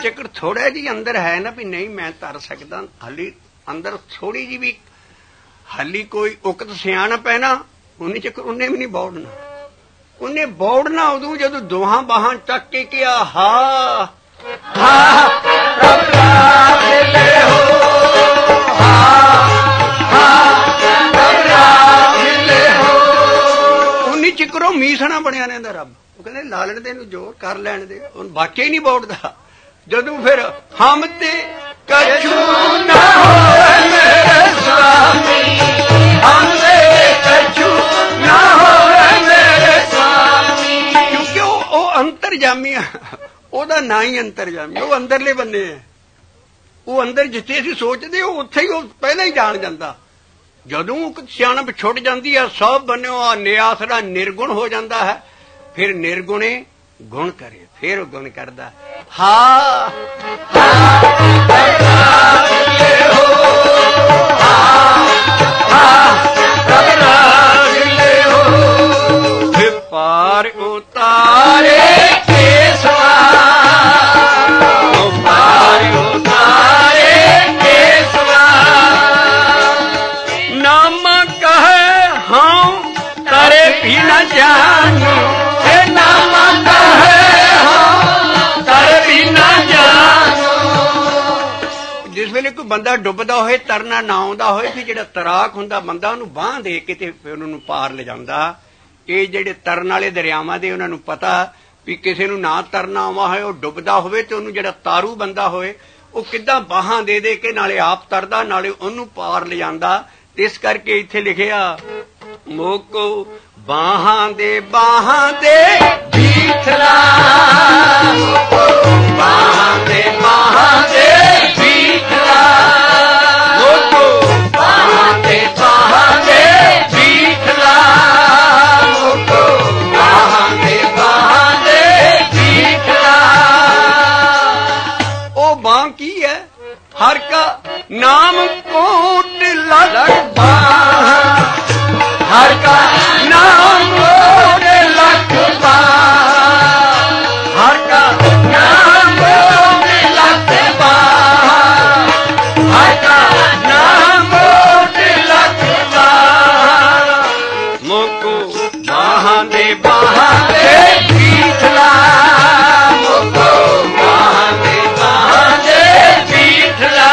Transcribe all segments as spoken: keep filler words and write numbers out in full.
चिकर थोड़ा जी अंदर है ना भी नहीं मैं तर सकदा, हाली अंदर थोड़ी जी भी हाली कोई उकत सियाणप है ना, उन्नी चिकर उन्हें भी नहीं बौड़ना। उन्हें बौड़ना उदू जदों दोहां बाहां चक के किया हा हा रब राम ले हो, हा हा रब राम ले हो। उन्नी चिकरों मीसना बनिया रहिंदा रब। ਉਹ ਕਹਿੰਦੇ ਲਾ ਲੈਣ ਦੇ ਇਹਨੂੰ ਜ਼ੋਰ ਕਰ ਲੈਣ ਦੇ, ਉਹਨੂੰ ਵਾਕਿਆ ਹੀ ਨਹੀਂ ਬੋੜਦਾ। ਜਦੋਂ ਫਿਰ ਹਮ ਤੇ ਕਛੂ ਨਾ ਹੋਵੇ ਮੇਰੇ ਸੁਆਮੀ, ਹਮ ਤੇ ਕਛੂ ਨਾ ਹੋਵੇ ਮੇਰੇ ਸੁਆਮੀ, ਕਿਉਂਕਿ ਉਹ ਉਹ ਅੰਤਰਜਾਮੀ ਆ, ਉਹਦਾ ਨਾਂ ਹੀ ਅੰਤਰਜਾਮੀ, ਉਹ ਅੰਦਰਲੇ ਬੰਦੇ ਆ। ਉਹ ਅੰਦਰ ਜਿੱਥੇ ਅਸੀਂ ਸੋਚਦੇ ਉਹ ਉੱਥੇ ਹੀ ਉਹ ਪਹਿਲਾਂ ਹੀ ਜਾਣ ਜਾਂਦਾ। ਜਦੋਂ ਸਿਆਣਪ ਛੁੱਟ ਜਾਂਦੀ ਆ ਸਭ ਬੰਨਿਓ ਆ ਨਿਆਸਰਾ ਨਿਰਗੁਣ ਹੋ ਜਾਂਦਾ ਹੈ। फिर निर्गुणे गुण करे, फिर गुण करदा हा पार उतारे केसवा, पार उतारे केसवा, नाम कहे हम तारे भी न जानू, जिस वेले कोई बंदा डुबदा होए तरना ना आउंदा होए कि जिहड़ा तराक हुंदा बंदा उहनूं बांह दे के ते उहनूं पार ले जांदा। ये जिहड़े तरन वाले दरियावां दे उहनां नूं पता भी किसे नूं ना तरना आवा होए, वो डुबदा होवे ते उहनूं जिहड़ा तारू बंदा होए वो किद्दां बाहां दे दे के नाले आप तरदा नाले उहनूं पार ले जांदा। इस करके इत्थे लिखिआ मोको बाहां दे बाहां दे बीठला, बाहां दे बाहां दे बीठला, मोको बाहां दे बाहां दे बीठला, मोको बाहां दे बाहां दे बीठला। ओ बांह की है? हर का नाम कोट लख बांह, हर का नाम कोट लख बांह, हर का नाम कोट लख बांह, हर का नाम कोट लख बांह, मोको बाहां दे बाहां दे बीठला, मोको बाहां दे बाहां दे बीठला।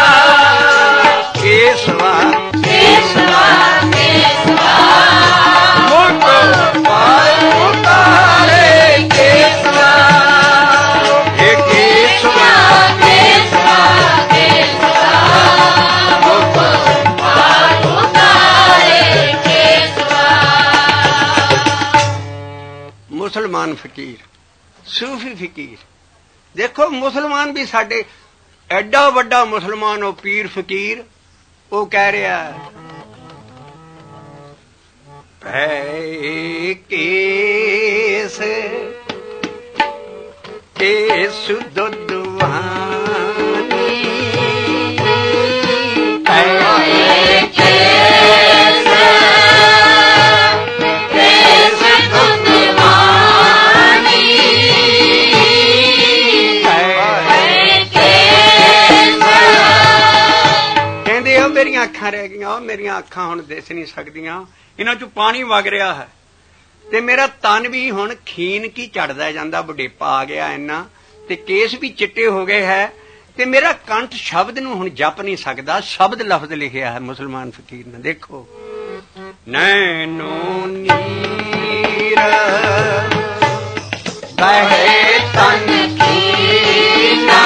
केसवा केसवा केसवा, मोको पार उतारे केसवा, हे केसवा केसवा केसवा, मोको पार उतारे केसवा। मुसलमान फकीर, सूफी फकीर, देखो मुसलमान भी साडे एडा वड्डा मुसलमान हो पीर फकीर, वो कह रहा है केस केस दुदवानी, केस केस दुदवानी, कहते हो मेरिया अखां रह गईयां, मेरिया अखां हुण दिस नहीं सकदियां, इन्हां चों पानी वग रहा है ते मेरा तन भी हुण खीन की चढ़दा जांदा, बुढ़ेपा आ गया इन्ना ते केस भी चिट्टे हो गए है ते मेरा कंठ शब्द नूं हुण जप नहीं सकदा। शब्द लफ्ज लिखिया है मुसलमान फकीर ने, देखो नैनो नीर बहे तन कीना,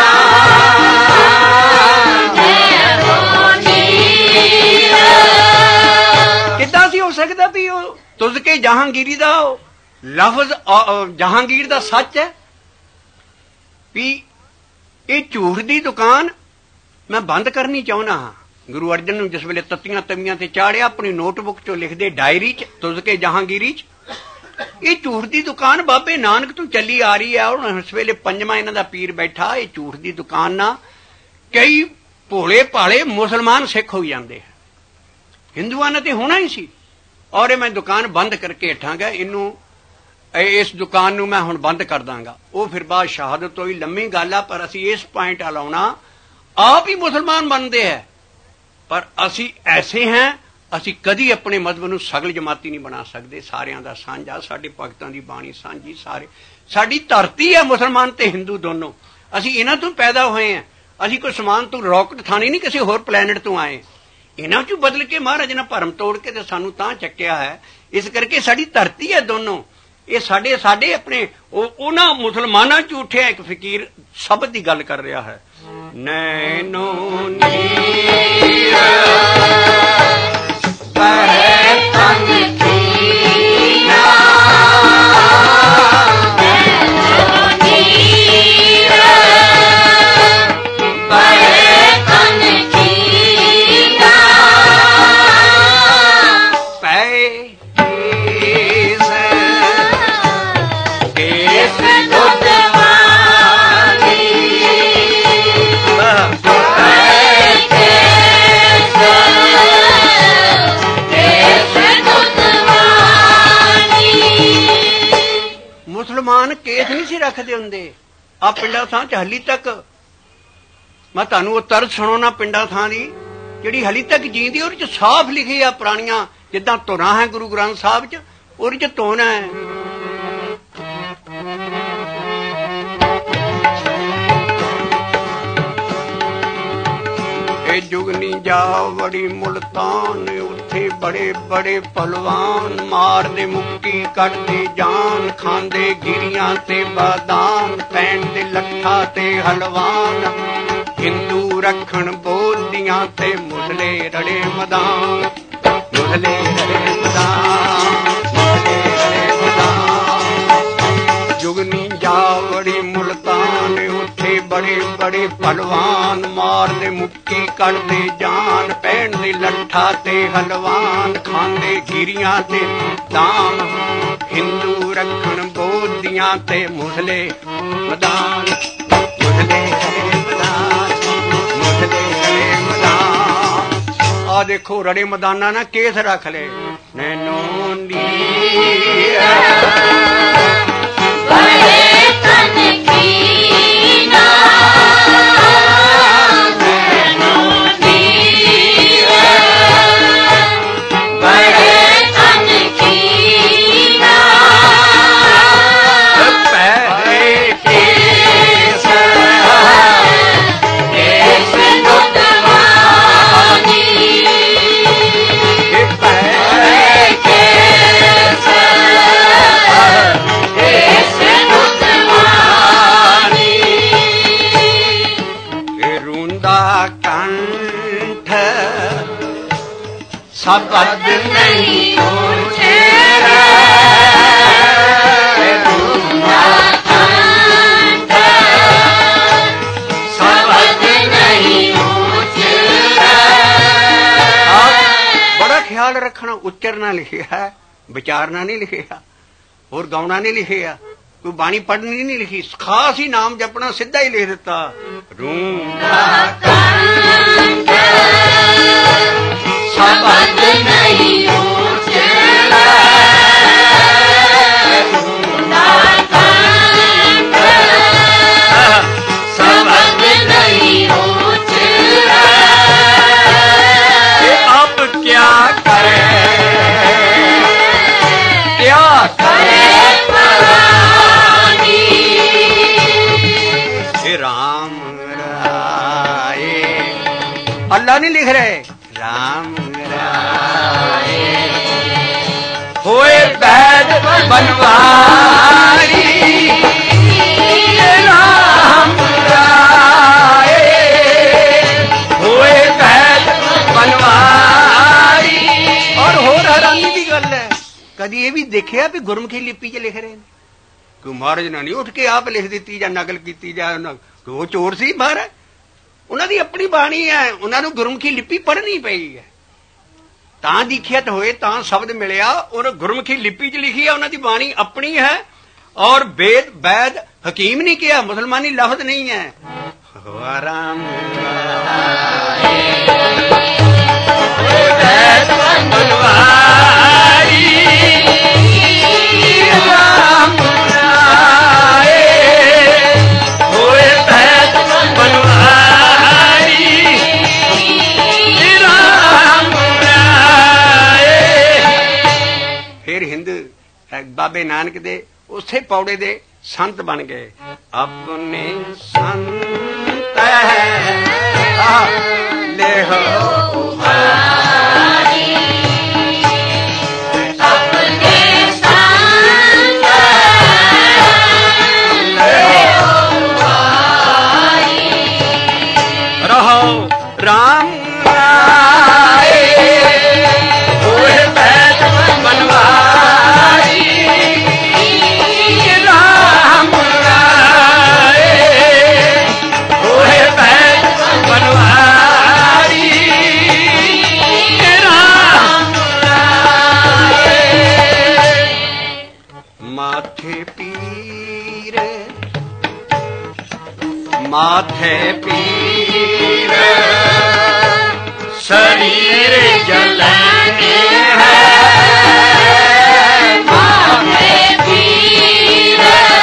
किद्दां सी हो सकदा भी तुझ के जहांगीरी दा लफ्ज जहांगीर दा सच है भी ये झूठ दी दुकान मैं बंद करनी चाहना हाँ। गुरु अर्जन नूं जिस वेले तत्तियां तवियां ते चाड़िया अपनी नोटबुक चो लिख दे डायरी च तुझ के जहांगीरी च, ये झूठ दी दुकान बाबे नानक तों चली आ रही है। हुण इस वेले पंजवां इन्हां दा पीर बैठा, ये झूठ दी दुकान ना कई भोले भाले मुसलमान सिख हो जाते हैं, हिंदुआं ने ते होना ही सी। और मैं दुकान बंद करके हटांगा, इनू इस दुकान नूं मैं हुण बंद कर दांगा। वो फिर बाद शहादत होई, लम्मी गल आ, पर असीं इस पॉइंट आ लाउणा आप ही मुसलमान बनते हैं, पर असीं ऐसे हैं असीं कदी अपने मजहब नूं सगल जमाती नहीं बना सकते। सारियां दा सांझा, साडे भगतां दी बाणी सांझी, सारे साडी धरती है मुसलमान ते हिंदू दोनों। असीं इन्हां तों पैदा होए हैं, असीं कोई समान तों रॉकेट थानी नहीं किसी होर प्लैनेट तो आए। इन्हां चों बदल के महाराज ने भरम तोड़ के ते सानूं तां चक्किया है। इस करके साडी धरती है दोनों। ये साडे साडे अपने उन्हां मुसलमानां च उठिया एक फकीर शब्द की गल कर रहा है। नैनो नीर बहे तन कीना, नैनो नीर बहे तन कीना, पै मुसलमान केस नहीं सी रखते होंगे। आ पिंडा थां च हली तक मैं तुहानूं वो तरस सुणाउणा पिंडा थां दी जिहड़ी हली तक जींदी, उहदे च साफ लिखी आ पुराणियां जिद्दां धुरां है गुरु ग्रंथ साहिब च, उहदे च धुन है जुगनी जा बड़ी मुल्तान, उत्थे बड़े बड़े पहलवान मारदे मुक्की कटदे जान, खांदे गिरियां ते बादान, पैंदे लट्ठा ते हलवान, हिंदू रखण बोलियां ते मुसले रड़े मदान, मुसले रड़े मदान, मुसले रड़े मदान। जुगनी जा बड़ी मुल्तान, उत्थे बड़े बड़े पहलवान मारदे मुक्की कटदे जान, पैंदे लट्ठा ते हलवान, खांदे गिरियां ते दान, हिंदू रखण बोलियां ते मुसले मदान, मुसले रड़े मदान, मुसले रड़े मदान। आ देखो रड़े मदाना ना केस रख ले। नैनो नीर बहे तन कीना, नैनो नीर बहे तन कीना, पहरे केस केस दुधवानी, पहरे केस केस दुधवानी, रूंदा कंठ शब्द नहीं उचेरा, रूंदा कंठ शब्द नहीं उचेरा। बड़ा ख्याल रखना, उच्चरना लिखे है, विचारना नहीं लिखे है, और गाउना नहीं लिखे है, कोई बाणी पढ़नी नहीं लिखी, खास ही नाम जपना सीधा ही लिख दिता। रूंदा कंठ शब्द नहीं उचेरा, रूंदा कंठ शब्द नहीं उचेरा। अब क्या करे क्या करे राम राय, अल्लाह नहीं लिख रहे, राम राय होए बैद बनवारी, राम राय होए बैद बनवारी। और होर हैरानी की गल है, कदी ये भी देखिया भी गुरमुखी लिपि च लिख रहे हैं? कोई महाराज ने नहीं उठ के आप लिख दी या नकल की जाए, वो चोर सी महाराज, उन्होंने अपनी बाणी है, उन्होंने गुरमुखी लिपि पढ़नी पई है, तां दीखियत होए तां शब्द मिलिया, और गुरमुखी लिपि च लिखी है, उन्होंने बाणी अपनी है, और वेद वैद हकीम नहीं किया, मुसलमानी लफ्ज नहीं है। राम राम बाबे नानक दे उसे पौड़े दे संत बन गए। अपने संत ले हो राम आए हुए बैठ बनवाई, राम आए हुए बैठ बनवाई, राम आए माथे पीर माथे पीर शरीर जलाने हैं, माथे पीर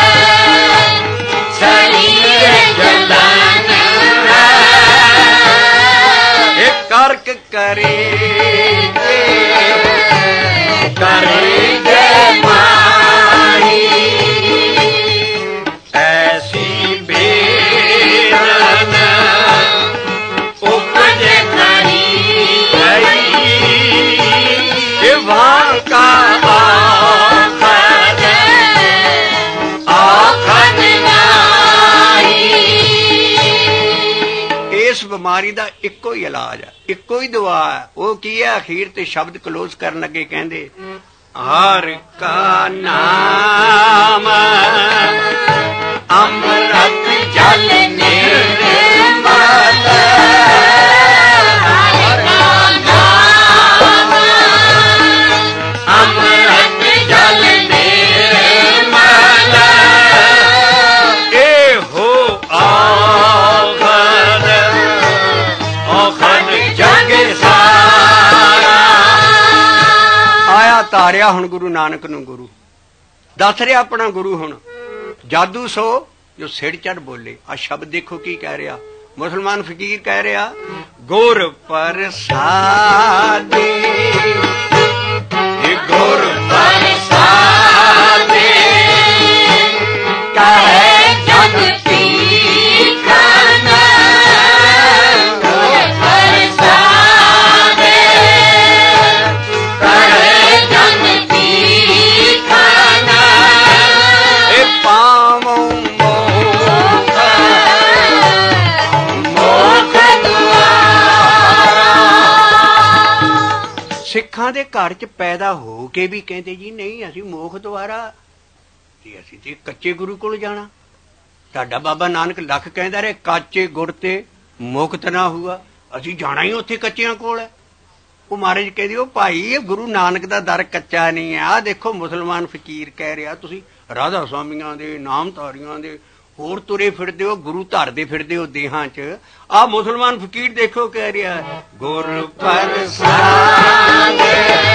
शरीर जलाने हैं, कर्क करेंगे करेंगे माही, ऐसी बेरन उपजे का आखद आखद नाई। इस बीमारी का इको ही इलाज है, इको ही दवा है। वो की है? अखीर ते शब्द क्लोज करन लगे कहंदे हर का नाम अमृत जल निर्मल, अमृत जल निर्मल, ए हो आखद आखद जग सारा। आया तारिया हुण गुरु नानक नूं गुरु दस रहा अपना गुरु। हुण जादू सो जो सिर चढ़ बोले। आ शब्द देखो की कह रहा मुसलमान फकीर कह रहा गुर प्रसादे गुर प्रसादे कहे जग तीखन, गुर प्रसादे कहे जग तीखन, ए पामो मोख मोख सिखां दे घर च पैदा हो के भी कहते जी नहीं असी मोख द्वारा जी असी ते कच्चे गुरु कोल जाना। साडा बाबा नानक लख कहंदा रहे काचे गुर ते मुक्त ना हुआ, असी जाना ही उत्थे कच्चियां कोल है। वो महाराज कहदे ओ भाई गुरु नानक दा दर कच्चा नहीं है। आ देखो मुसलमान फकीर कह रहा तुसी राधा स्वामियां दे नामधारियां दे होर तुरे फिरदे हो, गुरु धरदे फिरदे हो देहां च। आ मुसलमान फकीर देखो कह रहा गुर प्रसाद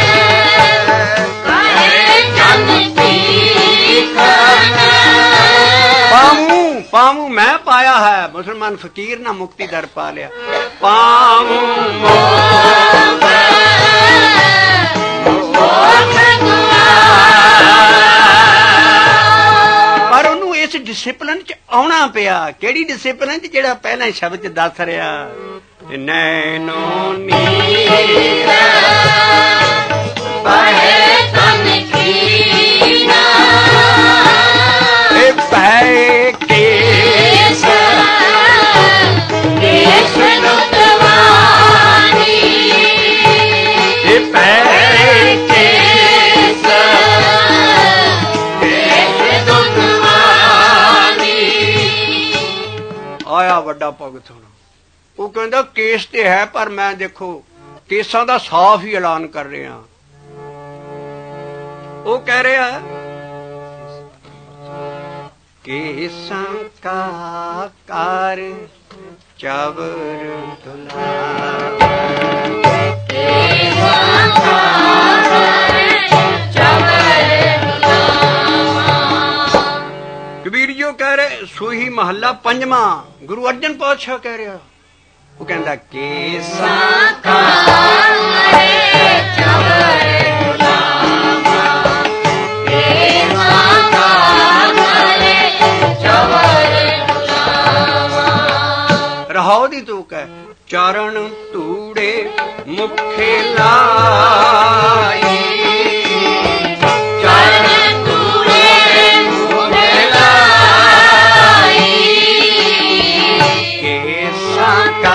पामू पामू मैं पाया है। मुसलमान फकीर ना मुक्ति दर पा लिया। पामू पर उन्होंने इस डिसिपलिन च आना पिया। केड़ी डिसिपलिन च जेड़ा पहला शब्द दस रहा नैनो नीर बहे तन कीना, भय केस केस लुटवानी, भय केस केस लुटवानी। आया वड्डा भगत होना। वो कहता केस ते है पर मैं देखो केसां दा साफ ही ऐलान कर रहा। वो कह रहा है केसां का कार चवर कबीर जो कह रहे सूही महला पंजवा गुरु अर्जन पातशाह कह रहा। वो कहता केसां का कार चवर ਦੀ ਤੁਕ ਹੈ। ਚਰਨ ਧੂੜੇ ਮੁਖੇ ਲਾਈ, ਚਰਨ ਧੂੜੇ ਮੁਖੇ ਲਾਈ, ਕੇਸਾਂ ਕਾ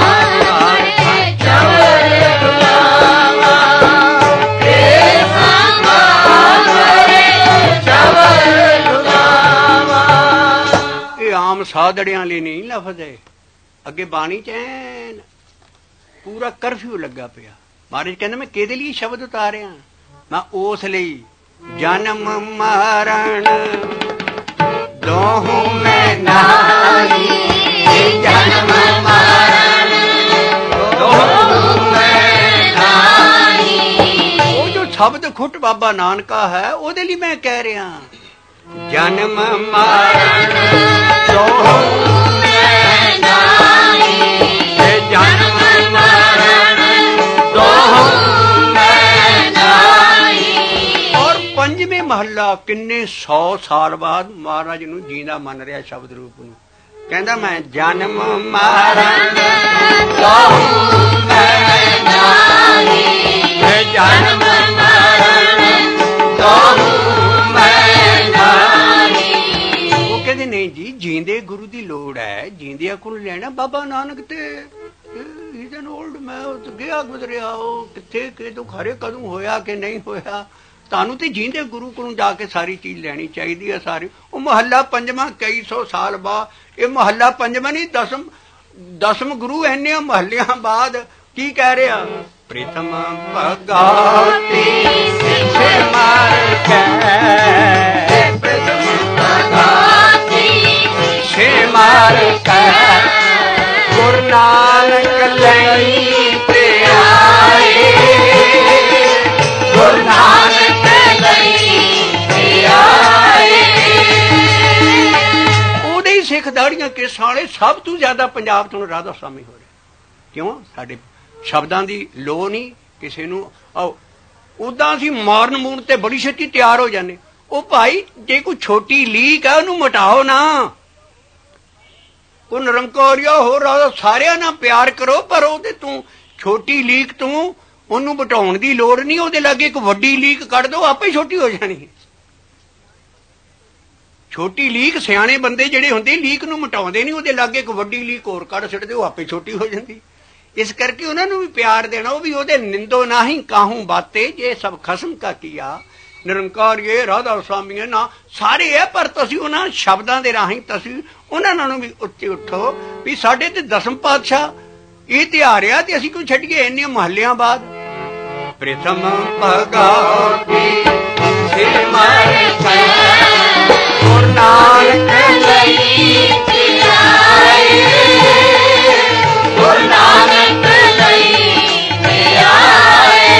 ਸਾਧੜਿਆਂ ਲਈ ਨਹੀਂ ਲਫ਼ਜ਼। ਅੱਗੇ ਬਾਣੀ ਚ ਐਨ ਪੂਰਾ ਕਰਫਿਊ ਲੱਗਾ ਪਿਆ। ਮਹਾਰਾਜ ਕਹਿੰਦੇ ਮੈਂ ਕਿਹਦੇ ਲਈ ਸ਼ਬਦ ਉਤਾਰਿਆ? ਮੈਂ ਉਸ ਲਈ ਜਨਮ ਮਰਨ ਦੋਹੂ ਮੈਂ ਨਾਹੀ, ਜਨਮ ਮਰਨ ਦੋਹੂ ਮੈਂ ਨਾਹੀ। ਉਹ ਜੋ ਸ਼ਬਦ ਖੁੱਟ ਬਾਬਾ ਨਾਨਕਾ ਹੈ ਉਹਦੇ ਲਈ ਮੈਂ ਕਹਿ ਰਿਹਾ। ਜਨਮ ਮਰਨ ਦੋਹੂ ਮੈਂ ਨਾਹੀ, ਜਨਮ ਮਰਨ ਦੋਹੂ ਮੈਂ ਨਾਹੀ। ਔਰ ਪੰਜਵੇਂ ਮਹੱਲਾ ਕਿੰਨੇ ਸੌ ਸਾਲ ਬਾਅਦ ਮਹਾਰਾਜ ਨੂੰ ਜੀਂਦਾ ਮੰਨ ਰਿਹਾ ਸ਼ਬਦ ਰੂਪ ਨੂੰ। ਕਹਿੰਦਾ ਮੈਂ ਜਨਮ ਮਰਨ ਦੋਹੂ ਮੈਂ ਨਾਹੀ, ਜਨਮ ਮਰਨ ਦੋਹੂ ਮੈਂ ਨਾਹੀ। ਉਹ ਕਹਿੰਦੇ ਨਹੀਂ ਜੀ, ਜੀਂਦੇ ਗੁਰੂ ਦੀ ਲੋੜ ਹੈ, ਜੀਂਦਿਆਂ ਕੋਲ ਲੈਣਾ। ਬਾਬਾ ਨਾਨਕ ਤੇ ਇਜ਼ਨ ਓਲਡ ਮੈਂ ਗਿਆ ਗੁਜ਼ਰਿਆ, ਉਹ ਕਿੱਥੇ ਕਿਦੋਂ ਖਰੇ ਕਦੋਂ ਹੋਇਆ ਕਿ ਨਹੀਂ ਹੋਇਆ। ਤੁਹਾਨੂੰ ਤੇ ਜੀਂਦੇ ਗੁਰੂ ਕੋਲੋਂ ਜਾ ਕੇ ਸਾਰੀ ਚੀਜ਼ ਲੈਣੀ ਚਾਹੀਦੀ ਹੈ ਸਾਰੀ। ਉਹ ਮਹੱਲਾ ਪੰਜਵਾਂ ਕਈ ਸੌ ਸਾਲ ਬਾਅਦ, ਇਹ ਮਹੱਲਾ ਪੰਜਵਾਂ ਨਹੀਂ ਦਸਮ ਦਸਮ ਗੁਰੂ ਇੰਨੇ ਮਹੱਲਿਆਂ ਬਾਅਦ ਕੀ ਕਹਿ ਰਿਹਾ? ਪ੍ਰੀਤਮ ਭਗਾਤੀ ਸਿੱਖੇ ਮਾਰ ਕੇ, ਪ੍ਰੀਤਮ ਭਗਾਤੀ ਸਿੱਖੇ ਮਾਰ ਕੇ, ਗੁਰੂ ਨਾਨਕ ਲਈ ਪਿਆਰੇ, ਗੁਰੂ ਨਾਨਕ ਲਈ ਪਿਆਰੇ। ਉਹਦੇ ਹੀ ਸਿੱਖ ਦਾੜੀਆਂ ਕੇਸਾਂ ਵਾਲੇ ਸਭ ਤੋਂ ਜ਼ਿਆਦਾ ਪੰਜਾਬ ਤੋਂ ਰਾਧਾ ਸਵਾਮੀ ਹੋ ਰਹੇ। ਕਿਉਂ? ਸਾਡੇ ਸ਼ਬਦਾਂ ਦੀ ਲੋੜ ਨਹੀਂ ਕਿਸੇ ਨੂੰ। ਉਦਾਂ ਅਸੀਂ ਮਾਰਨ ਮੂਰਨ ਤੇ ਬੜੀ ਛੇਤੀ ਤਿਆਰ ਹੋ ਜਾਂਦੇ। ਉਹ ਭਾਈ ਜੇ ਕੋਈ ਛੋਟੀ ਲੀਕ ਆ ਉਹਨੂੰ ਮਿਟਾਓ ਨਾ। ਉਹ ਨਿਰੰਕਾਰੀਆ ਹੋ ਰਾਧਾ ਸਾਰਿਆਂ ਨਾਲ ਪਿਆਰ ਕਰੋ, ਪਰ ਉਹਦੇ ਤੂੰ ਛੋਟੀ ਲੀਕ ਤੂੰ ਉਹਨੂੰ ਮਿਟਾਉਣ ਦੀ ਲੋੜ ਨਹੀਂ। ਉਹਦੇ ਲਾਗੇ ਇੱਕ ਵੱਡੀ ਲੀਕ ਕੱਢ ਦਿਓ, ਆਪੇ ਛੋਟੀ ਹੋ ਜਾਣੀ। ਛੋਟੀ ਲੀਕ ਸਿਆਣੇ ਬੰਦੇ ਜਿਹੜੇ ਹੁੰਦੇ ਲੀਕ ਨੂੰ ਮਿਟਾਉਂਦੇ ਨਹੀਂ, ਉਹਦੇ ਲਾਗੇ ਇੱਕ ਵੱਡੀ ਲੀਕ ਹੋਰ ਕੱਢ ਛੱਡਦੇ, ਉਹ ਆਪੇ ਛੋਟੀ ਹੋ ਜਾਂਦੀ। ਇਸ ਕਰਕੇ ਉਹਨਾਂ ਨੂੰ ਵੀ ਪਿਆਰ ਦੇਣਾ। ਉਹ ਵੀ ਉਹਦੇ ਨਿੰਦੋ ਨਾਹੀਂ ਕਾਹੂ ਬਾਤੇ, ਜੇ ਸਭ ਖਸਮ ਕਾ ਕੀਆ। ਨਿਰੰਕਾਰੀਏ ਰਾਧਾ ਸਵਾਮੀਏ ਨਾ ਸਾਰੇ ਹੈ, ਪਰ ਤੁਸੀਂ ਉਹਨਾਂ ਸ਼ਬਦਾਂ ਦੇ ਰਾਹੀਂ ਤੁਸੀਂ ਉਹਨਾਂ ਨਾਲੋਂ ਵੀ ਉੱਚੇ ਉੱਠੋ ਵੀ ਸਾਡੇ ਤੇ ਦਸਮ ਪਾਤਸ਼ਾਹ ਇਹ ਤਿਉਹਾਰ ਆ ਤੇ ਅਸੀਂ ਕਿਉਂ ਛੱਡੀਏ ਇੰਨੇ ਮਹੱਲਿਆਂ ਬਾਅਦ। ਪ੍ਰੀਤਮ ਭਗਾਤੀ ਸਿਰ ਮਾਰ ਕੇ, ਗੁਰੂ ਨਾਨਕ ਲਈ ਪਿਆਰੇ, ਗੁਰੂ ਨਾਨਕ ਲਈ ਪਿਆਰੇ।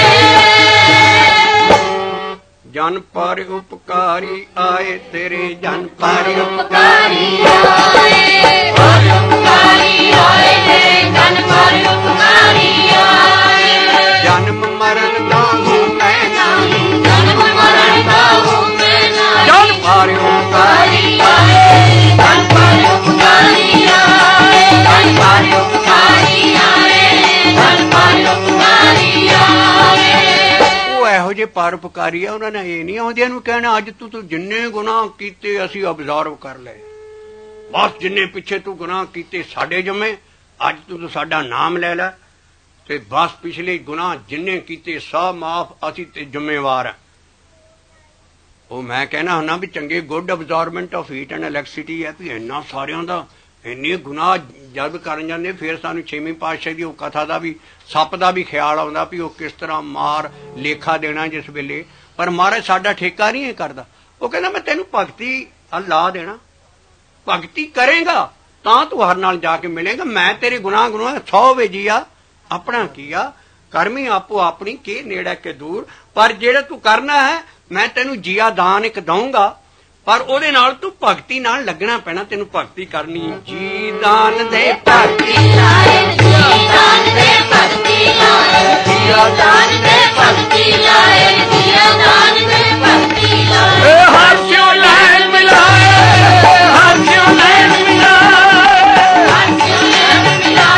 ਜਨ ਪਰ ਉਪਕਾਰੀ ਆਏ ਤੇਰੇ, ਜਨ ਪਰ ਉਪਕਾਰੀ ਆਏ, ਪਰ ਉਪਕਾਰੀ ਆਏ ਤੇਰੇ, ਜਨ ਪਰ ਉਪਕਾਰੀ ਆਏ। ਜਨਮ ਮਰਨ ਦਾਹੂ ਮੈਂ ਨਾਹੀ, ਜਨਮ ਮਰਨ ਦਾਹੂ ਮੈਂ ਨਾਹੀ, ਜਨ ਪਰ ਉਪਕਾਰੀ ਆਏ, ਜਨ ਪਰ ਉਪਕਾਰੀ ਆਏ, ਜਨ ਪਰ ਉਪਕਾਰੀ ਆਏ, ਜਨ ਪਰ ਉਪਕਾਰੀ ਆਏ। ਉਹ ਇਹੋ ਜਿਹੇ ਪਰਉਪਕਾਰੀ ਆ, ਉਹਨਾਂ ਨੇ ਇਹ ਨਹੀਂ ਆਉਂਦਿਆਂ ਨੂੰ ਕਹਿਣਾ ਅੱਜ ਤੂੰ ਤੂੰ ਜਿੰਨੇ ਗੁਨਾਹ ਕੀਤੇ ਅਸੀਂ ਅਬਜ਼ਰਵ ਕਰ ਲਏ, ਬਸ ਜਿੰਨੇ ਪਿੱਛੇ ਤੂੰ ਗੁਨਾਹ ਕੀਤੇ ਸਾਡੇ ਜੰਮੇ, ਅੱਜ ਤੂੰ ਸਾਡਾ ਨਾਮ ਲੈ ਲੈ ਤੇ ਬਸ ਪਿਛਲੇ ਗੁਨਾਹ ਜਿੰਨੇ ਕੀਤੇ ਸਭ ਮਾਫ, ਅਸੀਂ ਤੇ ਜ਼ਿੰਮੇਵਾਰ ਆ। ਉਹ ਮੈਂ ਕਹਿਣਾ ਹੁੰਦਾ ਵੀ ਚੰਗੇ good observation of heat and electricity ਹੈ ਵੀ ਇੰਨਾ ਸਾਰਿਆਂ ਦਾ ਇੰਨੇ ਗੁਨਾਹ ਜਦ ਕਰਨ ਜਾਂਦੇ। ਫਿਰ ਸਾਨੂੰ ਛੇਵੀਂ ਪਾਤਸ਼ਾਹ ਦੀ ਉਹ ਕਥਾ ਦਾ ਵੀ ਸੱਪ ਦਾ ਵੀ ਖਿਆਲ ਆਉਂਦਾ ਵੀ ਉਹ ਕਿਸ ਤਰ੍ਹਾਂ ਮਾਰ ਲੇਖਾ ਦੇਣਾ ਜਿਸ ਵੇਲੇ। ਪਰ ਮਹਾਰਾਜ ਸਾਡਾ ਠੇਕਾ ਨਹੀਂ ਇਹ ਕਰਦਾ। ਉਹ ਕਹਿੰਦਾ ਮੈਂ ਤੈਨੂੰ ਭਗਤੀ ਲਾ ਦੇਣਾ, ਭਗਤੀ ਕਰੇਗਾ ਤਾਂ ਤੂੰ ਹਰ ਨਾਲ ਜਾ ਕੇ ਮਿਲੇਗਾ। ਮੈਂ ਤੇਰੇ ਗੁਨਾਹ ਗੁਨਾਹ ਸੌ ਵੇਜੀਆ ਆਪਣਾ ਕੀਆ, ਕਰਮੀ ਆਪੋ ਆਪਣੀ ਕੇ ਨੇੜੇ ਕੇ ਦੂਰ। ਪਰ ਜਿਹੜਾ ਤੂੰ ਕਰਨਾ ਹੈ ਮੈਂ ਤੈਨੂੰ ਜੀਆ ਦਾਨ ਇੱਕ ਦਊਂਗਾ, ਪਰ ਉਹਦੇ ਨਾਲ ਤੂੰ ਭਗਤੀ ਨਾਲ ਲੱਗਣਾ ਪੈਣਾ, ਤੈਨੂੰ ਭਗਤੀ ਕਰਨੀ। ਜੀ ਦਾਨ ਦੇ ਭਗਤੀ ਲਾਏ, ਜੀ ਦਾਨ ਦੇ ਭਗਤੀ ਲਾਏ, ਜੀਆ ਦਾਨ ਦੇ ਭਗਤੀ ਲਾਏ, ਜੀਆ ਦਾਨ ਦੇ ਭਗਤੀ ਲਾਏ। ਹਾਸਿਓ ਲੈਣ ਮਿਲਾਏ, ਹਾਸਿਓ ਲੈਣ ਮਿਲਾਏ, ਹਾਸਿਓ ਲੈਣ ਮਿਲਾਏ।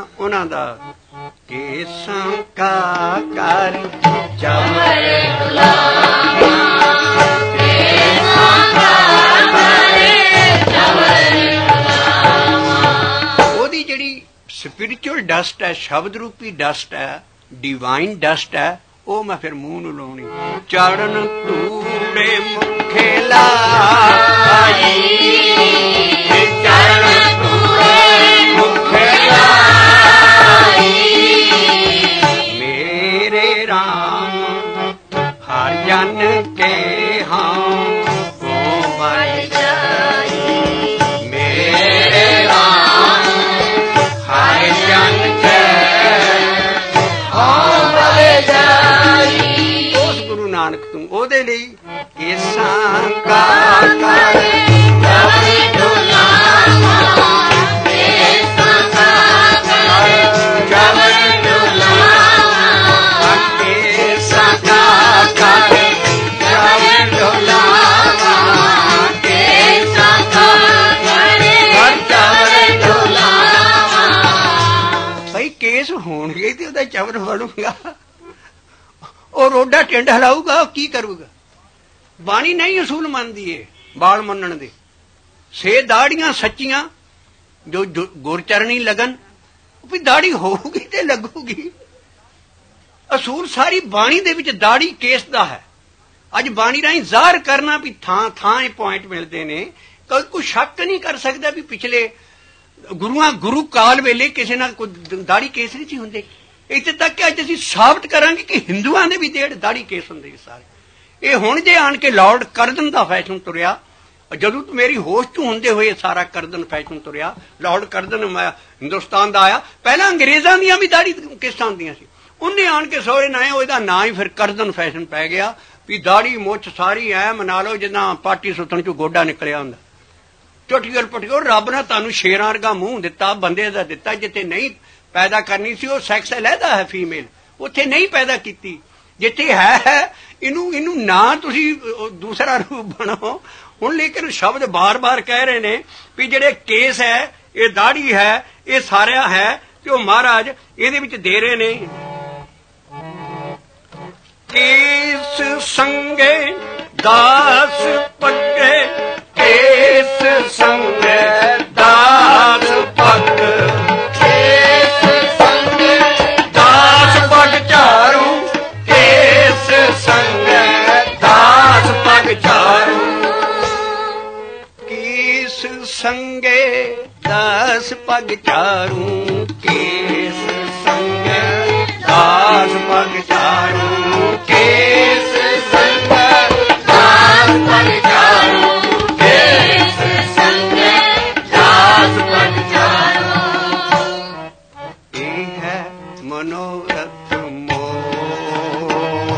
ਉਹਨਾਂ ਦਾ ਕੇਸਾਂ ਕਾ ਕਰ ਚਮਰ ਗੁਲਾਮਾ ਕੇਸਾਂ ਕਾ ਕਰ ਚਮਰ ਗੁਲਾਮਾ। ਉਹਦੀ ਜਿਹੜੀ ਸਪਿਰਿਚੁਅਲ ਡਸਟ ਹੈ, ਸ਼ਬਦ ਰੂਪੀ ਡਸਟ ਹੈ, ਡਿਵਾਈਨ ਡਸਟ ਹੈ, ਉਹ ਮੈਂ ਫਿਰ ਮੂੰਹ ਨੂੰ ਲਾਉਣੀ। ਚੜਨ ਧੂੜੇ ਮੁਖੇ ਲਾਈ, ਚੜਨ ਧੂੜੇ ਮੁਖੇ ਲਾਈ, ਮੇਰੇ ਰਾਮ ਹਰ ਜਨ ਕੇ ਹਾਂ ਕੋ ਬਲ ਜਾਈ, ਮੇਰੇ ਰਾਮ ਹਰ ਜਨ ਕੇ ਹਾਂ ਬਲ ਜਾਈ। ਉਸ ਗੁਰੂ ਨਾਨਕ ਤੂੰ ਉਹਦੇ ਲਈ ਕੇਸਾਂ ਕਾ ਕਰ ਚਮਰ ਗੁਲਾਮਾ, ਕੇਸਾਂ ਕਾ ਕਰ ਚਮਰ ਗੁਲਾਮਾ, ਕੇਸਾਂ ਕਾ ਕਰ ਚਮਰ ਗੁਲਾਮਾ, ਕੇਸਾਂ ਕਾ ਕਰ ਚਮਰ ਗੁਲਾਮਾ। ਭਾਈ ਕੇਸ ਹੋਣਗੇ ਤੇ ਉਹਦਾ ਚਮਰ ਬਣੂਗਾ, ਉਹ ਰੋਡਾ ਟਿੰਡ ਹਲਾਊਗਾ, ਉਹ ਕੀ ਕਰੂਗਾ? ਬਾਣੀ ਨਹੀਂ ਅਸੂਲ ਮੰਨਦੀ ਏ ਬਾਲ ਮੰਨਣ ਦੇ। ਸੇ ਦਾੜੀਆਂ ਸੱਚੀਆਂ ਜੋ ਗੁਰਚਰਣੀ ਲਗਨ, ਵੀ ਦਾੜੀ ਹੋਊਗੀ ਤੇ ਲੱਗੂਗੀ। ਅਸੂਲ ਸਾਰੀ ਬਾਣੀ ਦੇ ਵਿੱਚ ਦਾੜੀ ਕੇਸ ਦਾ ਹੈ। ਅੱਜ ਬਾਣੀ ਰਾਹੀਂ ਜ਼ਾਹਰ ਕਰਨਾ ਵੀ ਥਾਂ ਥਾਂ ਇਹ ਪੁਆਇੰਟ ਮਿਲਦੇ ਨੇ। ਕੋਈ ਕੋਈ ਸ਼ੱਕ ਨਹੀਂ ਕਰ ਸਕਦਾ ਵੀ ਪਿਛਲੇ ਗੁਰੂਆਂ ਗੁਰੂ ਕਾਲ ਵੇਲੇ ਕਿਸੇ ਨਾਲ ਕੋਈ ਦਾੜੀ ਕੇਸ ਨਹੀਂ ਸੀ ਹੁੰਦੇ। ਇੱਥੇ ਤੱਕ ਕਿ ਅੱਜ ਅਸੀਂ ਸਾਬਤ ਕਰਾਂਗੇ ਕਿ ਹਿੰਦੂਆਂ ਦੇ ਵੀ ਦੇੜ ਦਾੜੀ ਕੇਸ ਹੁੰਦੇ ਸਾਰੇ। ਇਹ ਹੁਣ ਜੇ ਆਣ ਕੇ ਲਾਰਡ ਕਰਦਨ ਦਾ ਫੈਸ਼ਨ ਤੁਰਿਆ, ਜਦੋਂ ਤੂੰ ਮੇਰੀ ਹੋਸ਼ ਚ ਹੁੰਦੇ ਹੋਏ ਸਾਰਾ ਕਰਦਨ ਫੈਸ਼ਨ ਤੁਰਿਆ। ਲਾਰਡ ਕਰਦਨ ਹਿੰਦੁਸਤਾਨ ਦਾ ਆਇਆ, ਪਹਿਲਾਂ ਅੰਗਰੇਜ਼ਾਂ ਦੀਆਂ ਵੀ ਦਾੜੀ ਕੇਸਾਂ ਹੁੰਦੀਆਂ ਸੀ। ਉਹਨੇ ਆਣ ਕੇ ਸਹੁਰੇ ਨਾ ਉਹਦਾ ਨਾਂ ਹੀ ਫਿਰ ਕਰਦਨ ਫੈਸ਼ਨ ਪੈ ਗਿਆ ਵੀ ਦਾੜੀ ਮੁੱਛ ਸਾਰੀ ਐ ਮਨਾ ਲਓ ਜਿੱਦਾਂ ਪਾਟੀ ਸੁੱਤਣ ਚੋਂ ਗੋਡਾ ਨਿਕਲਿਆ ਹੁੰਦਾ। ਚੁਟਕਲ ਪਟਕਲ ਰੱਬ ਨੇ ਤੁਹਾਨੂੰ ਸ਼ੇਰਾਂ ਵਰਗਾ ਮੂੰਹ ਦਿੱਤਾ, ਬੰਦੇ ਦਾ ਦਿੱਤਾ। ਜਿੱਥੇ ਨਹੀਂ ਪੈਦਾ ਕਰਨੀ ਸੀ ਉਹ ਸੈਕਸ ਅਲੱਗਾ ਹੈ, ਫੀਮੇਲ ਉੱਥੇ ਨਹੀਂ ਪੈਦਾ ਕੀਤੀ। ਜਿੱਥੇ ਹੈ ਇਹਨੂੰ ਇਹਨੂੰ ਨਾ ਤੁਸੀਂ ਦੂਸਰਾ ਰੂਪ ਬਣਾਓ। ਹੁਣ ਲੇਕਿਨ ਸ਼ਬਦ ਬਾਰ ਬਾਰ ਕਹਿ ਰਹੇ ਨੇ ਵੀ ਜਿਹੜੇ ਕੇਸ ਹੈ, ਇਹ ਦਾੜੀ ਹੈ, ਇਹ ਸਾਰਿਆ ਹੈ, ਤੇ ਉਹ ਮਹਾਰਾਜ ਇਹਦੇ ਵਿੱਚ ਦੇ ਰਹੇ ਨੇ। ਕੇਸ ਸੰਗੇ ਦਾਸ ਪੱਗੇ, ਕੇਸ ਸੰਗੇ ਦਾਸ ਪੱਗ, ਕੇਸ ਸੰਗੇ ਦਾਸ ਪੱਗ ਝਾਰੂ, ਕੇਸ ਸੰਗੇ ਦਾਸ ਪੱਗ ਝਾਰੂ, ਕੇਸ ਸੰਗੇ ਦਾਸ ਪੱਗ ਝਾਰੂ, ਕੇਸ ਸੰਗੇ ਦਾਸ ਪੱਗ ਝਾਰੂ, ਕੇਸ ਸੰਗੇ ਦਾਸ ਪੱਗ ਝਾਰੂ, ਕੇਸ ਸੰਗੇ ਦਾਸ ਪੱਗ ਝਾਰੂ। ਇਹ ਹੈ ਮਨੋਰਥ ਮੋਰ,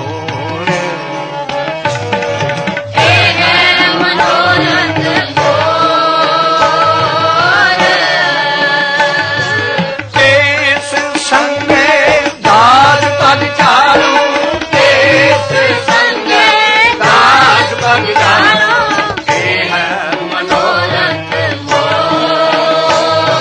ਇਹ ਹੈ ਮਨੋਰਥ ਮੋਰ, ਕੇਸ ਸੰਗੇ ਦਾਸ ਪੱਗ ਝਾਰੂ, ਕੇਸ ਸੰਗੇ ਦਾਸ ਪੱਗ ਝਾਰੂ, ਇਹ ਹੈ ਮਨੋਰਥ ਮੋਰ।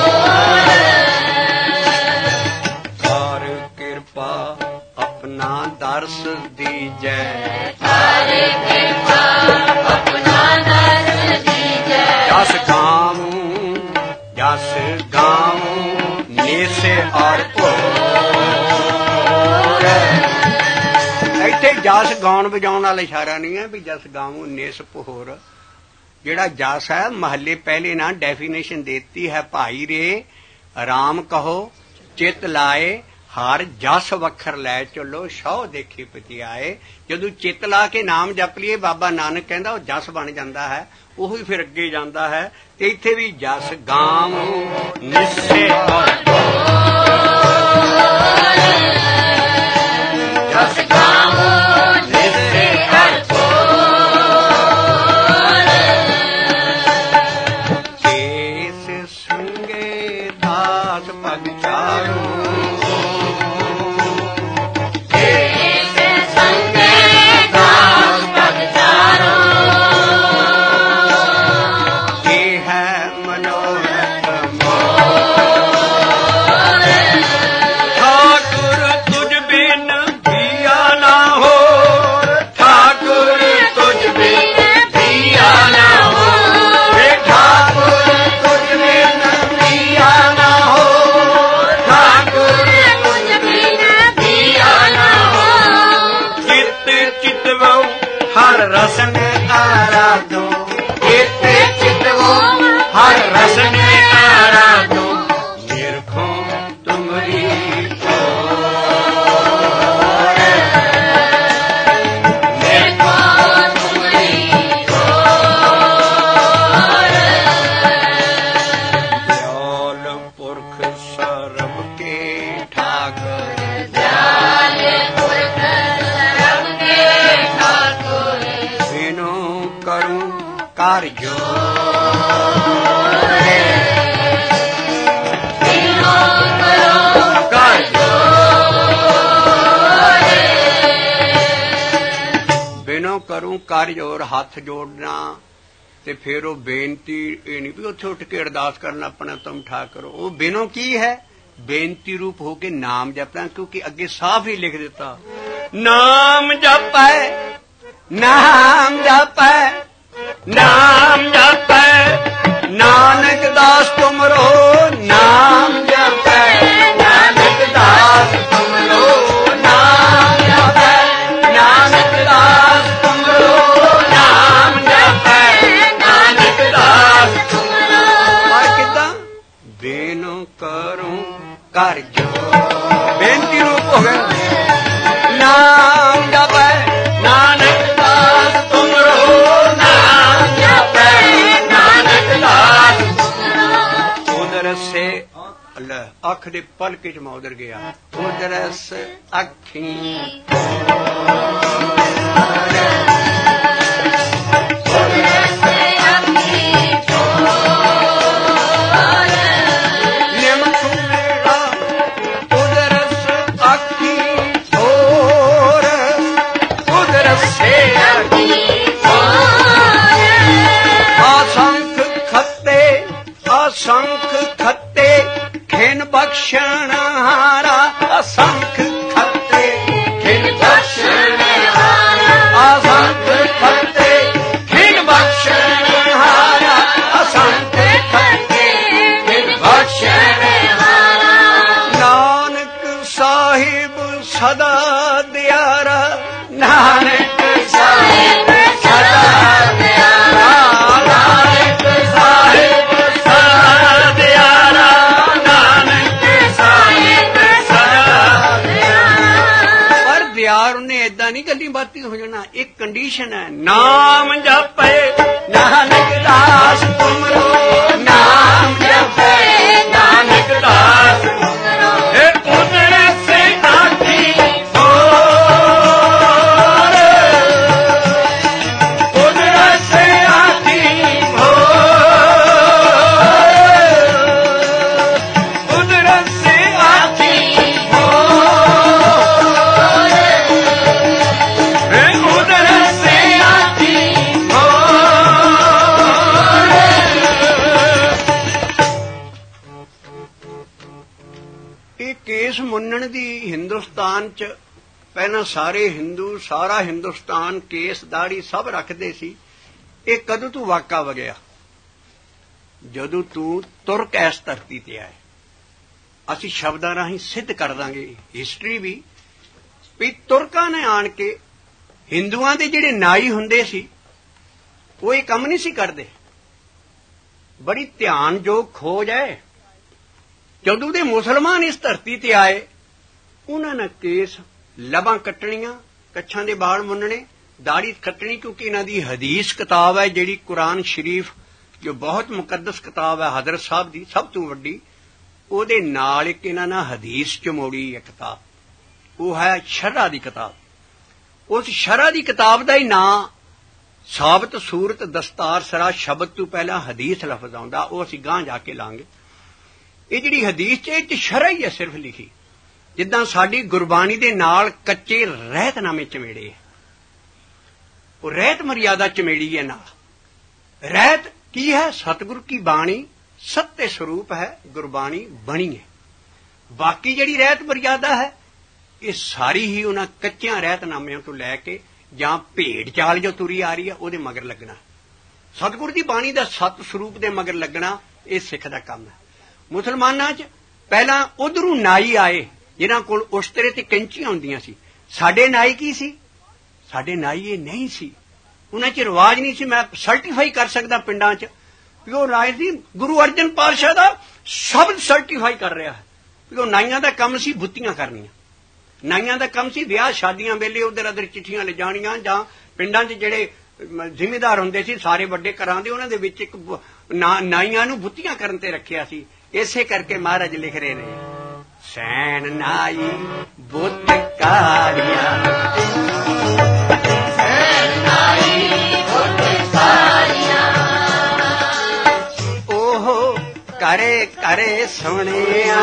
ਕਰ ਕਿਰਪਾ ਆਪਣਾ ਦਰਸ ਦੀਜੈ, ਕਰ ਕਿਰਪਾ ਆਪਣਾ ਦਰਸ ਦੀਜੈ, ਜਸ ਗਾਵੂੰ ਜਸ ਗਾਵੂੰ ਨੇਸੇ ਔਰ ਭੋਰ। ਇੱਥੇ ਜਸ ਗਾਉਣ ਵਜਾਉਣ ਵਾਲਾ ਇਸ਼ਾਰਾ ਨਹੀਂ ਹੈ ਵੀ ਜਸ ਗਾਵੂੰ ਨੇਸ ਭੋਰ। ਜਿਹੜਾ ਜਸ ਹੈ ਮਹੱਲੇ ਪਹਿਲੇ ਨਾਲ ਡੈਫੀਨੇਸ਼ਨ ਦੇਤੀ ਹੈ, ਭਾਈ ਰੇ ਰਾਮ ਕਹੋ ਚਿਤ ਲਾਏ, ਹਰ ਜਸ ਵੱਖਰ ਲੈ ਚੱਲੋ ਸਹੁ ਦੇਖੇ ਪਤੀ ਆਏ। ਜਦੋਂ ਚਿੱਤ ਲਾ ਕੇ ਨਾਮ ਜਪ ਲਈਏ, ਬਾਬਾ ਨਾਨਕ ਕਹਿੰਦਾ ਉਹ ਜਸ ਬਣ ਜਾਂਦਾ ਹੈ, ਉਹੀ ਫਿਰ ਅੱਗੇ ਜਾਂਦਾ ਹੈ। ਤੇ ਇੱਥੇ ਵੀ ਜਸ ਗਾਵੂੰ ਨਿਸੇ ਔਰ ਜਸ ਗਾਵੂੰ ਨਿਸੇ ਔਰ ਕੇਸ ਸੰਗੇ ਦਾਸ ਪੱਗ ਝਾਰੂ, कर जोरे, बिनो करूं कर जोरे, बिनो करूं कर जोर। हथ जोड़ना ते फिर वो बेनती, ये नहीं भी उत्थे उठ के अरदास करना अपना तुम ठाकुर। वो बिनो की है, बेनती रूप होके नाम जपना, क्योंकि अगे साफ ही लिख देता नाम जप है, नाम जप है, नाम जप है, नानक दास तुमरो नाम जप है, नानक दास तुमरो नाम जप है, नानक दास तुमरो नाम जप है, नानक दास तुमरो। और कितना बेनो करूं कर जो, बेनती रूप हो गए नाम जप है, नानक दास तुमरो नाम जप है, नानक दास तुमरो। उधर से अख दे पलक च मैं उधर गया, उधर से अखी असंख खत्ते खिन बख्शण हारा, असंख खत्ते खिन बख्शण हारा, असंख खत्ते खिन बख्शण हारा, असंख खत्ते खिन बख्शण हारा। नानक साहिब सदा दियारा, नानक साहिब सदा दियारा, नानक साहिब नहीं गली बाती हो जाना। एक कंडीशन है, नाम जपे नानक दास तुमरो, नाम जपे नानक दास तुमरो, उधर से आखी भोर, उधर से आखी भोर, उधर से आखी केस मुन्नण दी हिंदुस्तान च पहला सारे हिंदू सारा हिंदुस्तान केस दाड़ी सब रखते सी। ये कदों तू वाका वगया, जदों तू तुरक इस धरती ते आए। असी शब्दां राहीं सिद्ध कर दांगे हिस्टरी भी भी तुरकां ने आण के हिंदुआं दे जिहड़े नाई हुंदे सी वो ये कम नहीं सी करदे। बड़ी ध्यानयोग खोज है। जदों दे मुसलमान इस धरती ते आए, उन्होंने केस लबां कट्टणियां, कच्छां दे बाल मुन्नने, दाढ़ी कट्टनी, क्योंकि इन्हां दी हदीस किताब है जिहड़ी कुरान शरीफ जो बहुत मुकद्दस किताब है हजरत साहब दी सब तो वड्डी, उहदे नाल इक इन्हां ने हदीस च मोड़ी है किताब, वो है शरअ दी किताब। उस शरअ दी किताब दा ही नां साबत सूरत दस्तार सरा शब्द तो पहला हदीस लफज आउंदा, वो असीं गांह जाके लांगे। ये जिहड़ी हदीस च इह शरअ ही है सिर्फ लिखी, जिद्दां साडी गुरबाणी दे नाल कच्चे रहतनामे चमेड़े है, वो रहत मर्यादा चमेड़ी है नाल। रहत की है? सतगुरु की बाणी सत्य स्वरूप है, गुरबाणी बणी है। बाकी जिहड़ी रहत मर्यादा है ये सारी ही उन्हां कच्चियां रहतनामिਆਂ तो लैके जां भेड़ चाल जो तुरी आ रही है ਉਹਦੇ मगर लगना। सतगुरु की बाणी का सत स्वरूप के मगर लगना ये सिख का काम है। मुसलमानां च पहला उधरों नाई आए जिन्हां कोल उस्तरे ते कैंचियां हुंदियां सी। साडे नाई की सी? साडे नाई ये नहीं सी, उन्हां च रिवाज नहीं सी। मैं सर्टिफाई कर सकदा पिंडां च भी वो राय सी गुरु अर्जन पातशाह दा शब्द सर्टिफाई कर रहा है भी वो नाइयां दा काम सी बुत्तियां करनियां। नाइयां दा काम सी विआह शादियां वेले उधर उधर चिट्ठियां ले जाणियां, जां पिंडां च जिहड़े जिमीदार हुंदे सी सारे वड्डे घरां दे, उन्हां दे विच इक नाइयां नूं बुत्तियां करन ते रखिया सी। इसे करके महाराज लिख रहे ने सैन नाई बुतकारियां, सैन नाई बुतकारियां, करे करे सुनिया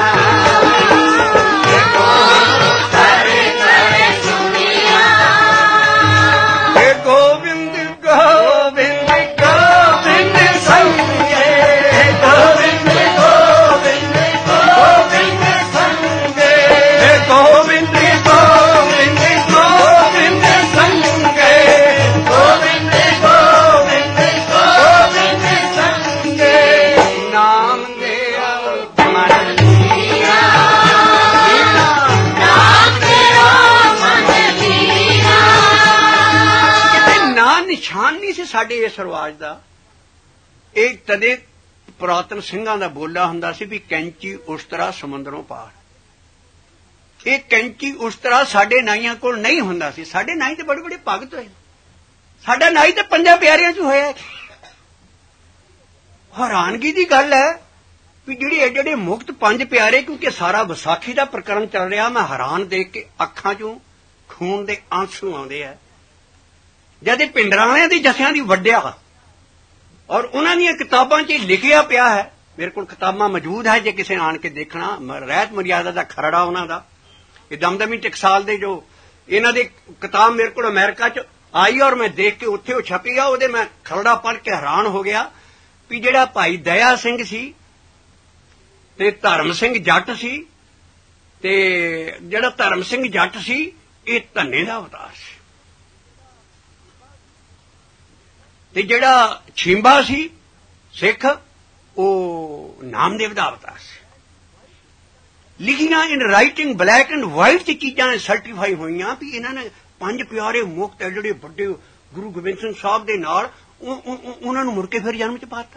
देखो करे करे सुनिया हे गोविंद गोविंद गोविंद संगे गोविंद गोविंद गोविंद संगे हे गोविंद गोविंद गोविंद संगे गोविंद गोविंद गोविंद संगे नाम दिया मन लिया नाम दिया मन लिया किते ना निशान नहीं ਸੀ ਸਾਡੇ ਇਸ ਰਿਵਾਜ ਦਾ। ਇਹ ਤਦੇ ਪੁਰਾਤਨ ਸਿੰਘਾਂ ਦਾ ਬੋਲਾ ਹੁੰਦਾ ਸੀ ਵੀ ਕੈਂਚੀ ਉਸਤਰਾ ਸਮੁੰਦਰੋਂ ਪਾਰ। ਇਹ ਕੈਂਚੀ ਉਸਤਰਾ ਸਾਡੇ ਨਾਈਆਂ ਕੋਲ ਨਹੀਂ ਹੁੰਦਾ ਸੀ। ਸਾਡੇ ਨਾਈ ਤੇ ਬੜੇ ਬੜੇ ਭਗਤ ਹੋਏ। ਸਾਡਾ ਨਾਈ ਤੇ ਪੰਜਾਂ ਪਿਆਰਿਆਂ ਚ ਹੋਇਆ। ਹੈਰਾਨਗੀ ਦੀ ਗੱਲ ਹੈ ਵੀ ਜਿਹੜੇ ਜਿਹੜੇ ਮੁਕਤ ਪੰਜ ਪਿਆਰੇ, ਕਿਉਂਕਿ ਸਾਰਾ ਵਿਸਾਖੀ ਦਾ ਪ੍ਰਕਰਨ ਚੱਲ ਰਿਹਾ, ਮੈਂ ਹੈਰਾਨ ਦੇਖ ਕੇ ਅੱਖਾਂ ਚੋਂ ਖੂਨ ਦੇ ਆਂਸੂ ਆਉਂਦੇ ਆ। ਜਦ ਇਹ ਪਿੰਡਰਾਂ ਵਾਲਿਆਂ ਦੀ ਜਥਿਆਂ ਦੀ ਵੱਡਿਆ ਔਰ ਉਹਨਾਂ ਦੀਆਂ ਕਿਤਾਬਾਂ 'ਚ ਲਿਖਿਆ ਪਿਆ ਹੈ। ਮੇਰੇ ਕੋਲ ਕਿਤਾਬਾਂ ਮੌਜੂਦ ਹੈ, ਜੇ ਕਿਸੇ ਆਣ ਕੇ ਦੇਖਣਾ। ਰਹਿਤ ਮਰਿਆਦਾ ਦਾ ਖਰੜਾ ਉਹਨਾਂ ਦਾ, ਇਹ ਦਮਦਮੀ ਟਕਸਾਲ ਦੇ ਜੋ ਇਹਨਾਂ ਦੀ ਕਿਤਾਬ ਮੇਰੇ ਕੋਲ ਅਮਰੀਕਾ 'ਚ ਆਈ ਔਰ ਮੈਂ ਦੇਖ ਕੇ ਉੱਥੇ ਉਹ ਛਪੀ ਆ। ਉਹਦੇ ਮੈਂ ਖਰੜਾ ਪੜ੍ਹ ਕੇ ਹੈਰਾਨ ਹੋ ਗਿਆ ਵੀ ਜਿਹੜਾ ਭਾਈ ਦਇਆ ਸਿੰਘ ਸੀ ਤੇ ਧਰਮ ਸਿੰਘ ਜੱਟ ਸੀ, ਤੇ ਜਿਹੜਾ ਧਰਮ ਸਿੰਘ ਜੱਟ ਸੀ ਇਹ ਧੰਨੇ ਦਾ ਅਵਤਾਰ ਸੀ, ਤੇ ਜਿਹੜਾ ਛਿੰਬਾ ਸੀ ਸਿੱਖ ਉਹ ਨਾਮਦੇਵ ਦਾ ਅਵਤਾਰ ਸੀ। ਲਿਖੀਆਂ in writing black and white ਚ ਚੀਜ਼ਾਂ ਸਰਟੀਫਾਈ ਹੋਈਆਂ ਵੀ ਇਹਨਾਂ ਨੇ ਪੰਜ ਪਿਆਰੇ ਮੁਕਤ ਜਿਹੜੇ ਵੱਡੇ ਗੁਰੂ ਗੋਬਿੰਦ ਸਿੰਘ ਸਾਹਿਬ ਦੇ ਨਾਲ ਉਹਨਾਂ ਨੂੰ ਮੁੜ ਕੇ ਫਿਰ ਜਨਮ ਚ ਪਾਤਾ।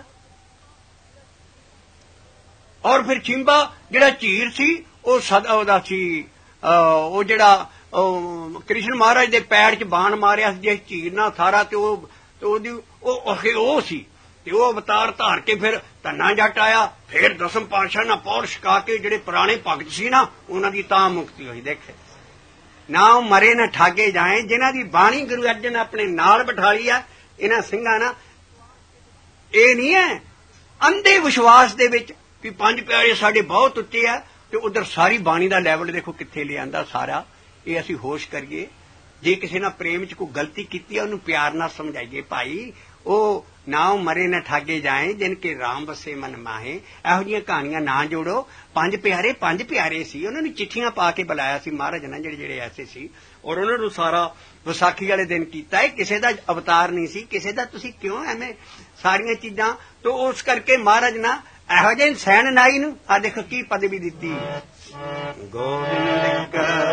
ਔਰ ਫਿਰ ਛਿੰਬਾ ਜਿਹੜਾ ਝੀਰ ਸੀ ਉਹ ਸਦਾ ਉਹਦਾ ਸੀ, ਉਹ ਜਿਹੜਾ ਕ੍ਰਿਸ਼ਨ ਮਹਾਰਾਜ ਦੇ ਪੈਰ ਚ ਬਾਣ ਮਾਰਿਆ ਸੀ ਜਿਸ ਝੀਰ ਨਾਲ ਸਾਰਾ, ਤੇ ਉਹ ਤੇ ਉਹਦੀ ਉਹ ਉਹ ਸੀ, ਤੇ ਉਹ ਅਵਤਾਰ ਧਾਰ ਕੇ ਫਿਰ ਧੰਨਾ ਜੱਟ ਆਇਆ। ਫਿਰ ਦਸਮ ਪਾਤਸ਼ਾਹ ਨਾਲ ਪੌਰ ਛਕਾ ਕੇ ਜਿਹੜੇ ਪੁਰਾਣੇ ਭਗਤ ਸੀ ਨਾ ਉਹਨਾਂ ਦੀ ਤਾਂ ਮੁਕਤੀ ਹੋਈ। ਦੇਖੇ ਨਾ ਮਰੇ ਨਾ ਠਾਗੇ ਜਾਏ, ਜਿਨ੍ਹਾਂ ਦੀ ਬਾਣੀ ਗੁਰੂ ਅਰਜਨ ਆਪਣੇ ਨਾਲ ਬਿਠਾਲੀ ਆ ਇਹਨਾਂ ਸਿੰਘਾਂ ਨਾਲ। ਇਹ ਨਹੀਂ ਹੈ ਅੰਧੇ ਵਿਸ਼ਵਾਸ ਦੇ ਵਿੱਚ ਵੀ ਪੰਜ ਪਿਆਰੇ ਸਾਡੇ ਬਹੁਤ ਉੱਚੇ ਆ, ਤੇ ਉਧਰ ਸਾਰੀ ਬਾਣੀ ਦਾ ਲੈਵਲ ਦੇਖੋ ਕਿੱਥੇ ਲਿਆਂਦਾ ਸਾਰਾ। ਇਹ ਅਸੀਂ ਹੋਸ਼ ਕਰੀਏ। ਜੇ ਕਿਸੇ ਨਾਲ ਪ੍ਰੇਮ ਚ ਕੋਈ ਗਲਤੀ ਕੀਤੀ ਹੈ ਉਹਨੂੰ ਪਿਆਰ ਨਾਲ ਸਮਝਾਈਏ, ਭਾਈ ਉਹ ਨਾ ਮਰੇ ਨਾ ਠਾਗੇ ਜਾਏ ਜਿਨ ਕੇ ਰਾਮ ਵਸੇ ਮਨ ਮਾਹੇ। ਇਹੋ ਜਿਹੀਆਂ ਕਹਾਣੀਆਂ ਨਾ ਜੋੜੋ। ਪੰਜ ਪਿਆਰੇ ਪੰਜ ਪਿਆਰੇ ਸੀ, ਉਹਨਾਂ ਨੂੰ ਚਿੱਠੀਆਂ ਪਾ ਕੇ ਬੁਲਾਇਆ ਸੀ ਮਹਾਰਾਜ ਨੇ ਜਿਹੜੇ ਜਿਹੜੇ ਐਸੇ ਸੀ, ਔਰ ਉਹਨਾਂ ਨੂੰ ਸਾਰਾ ਵਿਸਾਖੀ ਵਾਲੇ ਦਿਨ ਕੀਤਾ। ਇਹ ਕਿਸੇ ਦਾ ਅਵਤਾਰ ਨਹੀਂ ਸੀ, ਕਿਸੇ ਦਾ। ਤੁਸੀਂ ਕਿਉਂ ਐਵੇਂ ਸਾਰੀਆਂ ਚੀਜ਼ਾਂ ਤੋਂ ਉਸ ਕਰਕੇ ਮਹਾਰਾਜ ਨਾ ਇਹੋ ਜਿਹੇ ਸੈਣ ਨਾਈ ਨੂੰ ਆ ਦੇਖੋ ਕੀ ਪਦਵੀ ਦਿੱਤੀ। ਗੋਬਿੰਦ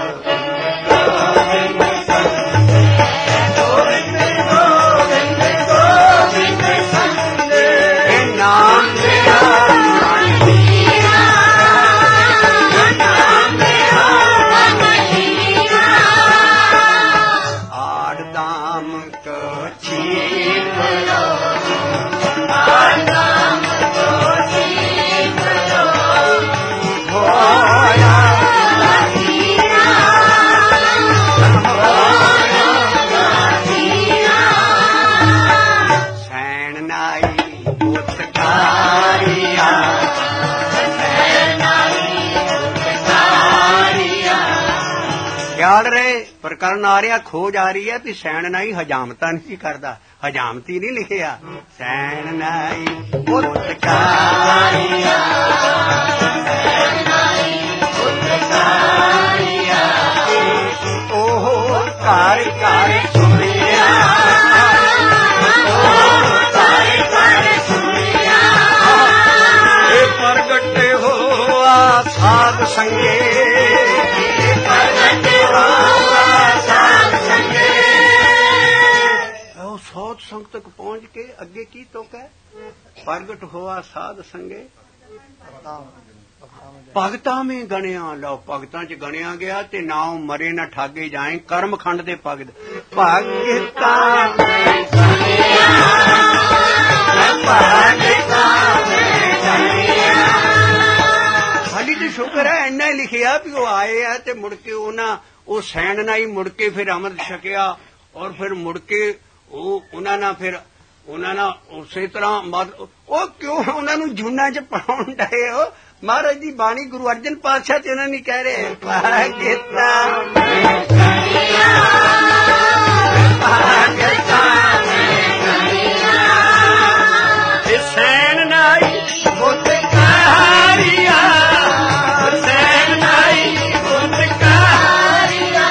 ਨਾਮ ਦਿਆ ਮਨ ਲਿਆ ਨਾਮ ਦਿਆ ਮਨ ਲਿਆ ਆੜ ਦਾਮ ਕੋ ਛੀਪ ਲੋ ਆੜ ਦਾਮ ਕੋ ਛੀਪ ਲੋ ਹੋਇਆ ਖਿਆਲ ਰਹੇ ਪ੍ਰਕਰਨ ਆ ਰਿਹਾ, ਖੋਜ ਆ ਰਹੀ ਹੈ ਵੀ ਸੈਣ ਨਾਈ ਹਜਾਮਤਾਂ ਨਹੀਂ ਕਰਦਾ। ਹਜਾਮਤੀ ਨਹੀਂ ਲਿਖਿਆ, ਸੈਣ ਨਾਈ ਉਤਕਾਰੀਆ ਸੈਣ ਨਾਈ ਉਤਕਾਰੀਆ ਉਹ ਘਰ ਘਰ ਸੁਣਿਆ ਉਹ ਘਰ ਘਰ ਸੁਣਿਆ ਇਹ ਪ੍ਰਗਟ ਹੋਆ ਸਾਧ ਸੰਗੇ ਸੌਤ ਸੰਗ ਤੱਕ ਪਹੁੰਚ ਕੇ ਅੱਗੇ ਕੀ ਤੋਕ ਹੈ? ਪ੍ਰਗਟ ਹੋਆ ਸਾਧ ਸੰਗੇ ਭਗਤਾਂ ਮੇਂ ਗਣਿਆ। ਲਓ ਭਗਤਾਂ ਚ ਗਣਿਆ ਗਿਆ ਤੇ ਨਾਉ ਮਰੇ ਨਾ ਠਾਗੇ ਜਾਏ। ਕਰਮ ਖੰਡ ਦੇ ਭਗਤ ਭਗਤਾਂ ਮੇਂ ਗਣਿਆ ਭਗਤਾਂ ਮੇਂ ਗਣਿਆ। ਸਾਡੀ ਤੇ ਸ਼ੁਕਰ ਹੈ ਇੰਨਾ ਹੀ ਲਿਖਿਆ ਵੀ ਉਹ ਆਏ ਆ ਤੇ ਮੁੜ ਕੇ ਉਹਨਾਂ ਉਹ ਸੈਣ ਨਾਲ ਹੀ ਮੁੜ ਕੇ ਫਿਰ ਅੰਮ੍ਰਿਤ ਛਕਿਆ, ਔਰ ਫਿਰ ਮੁੜ ਕੇ ਉਹ ਉਹਨਾਂ ਨਾਲ ਫਿਰ ਉਹਨਾਂ ਨਾਲ ਉਸੇ ਤਰ੍ਹਾਂ ਉਹ ਕਿਉਂ ਉਹਨਾਂ ਨੂੰ ਜੂਨਾਂ ਚ ਪਾਉਣ ਡਏ ਹੋ। ਮਹਾਰਾਜ ਦੀ ਬਾਣੀ ਗੁਰੂ ਅਰਜਨ ਪਾਤਸ਼ਾਹ ਚ ਉਹਨਾਂ ਨੇ ਕਹਿ ਰਹੇ ਪਾਕਿਸਤਾਨ ਪਾਕਿਸਤਾਨ ਸੈਨ ਨਾਈ ਬੁੱਤ ਕਾਰੀਆ ਸੈਨ ਨਾਈ ਬੁੱਤ ਕਾਰੀਆ।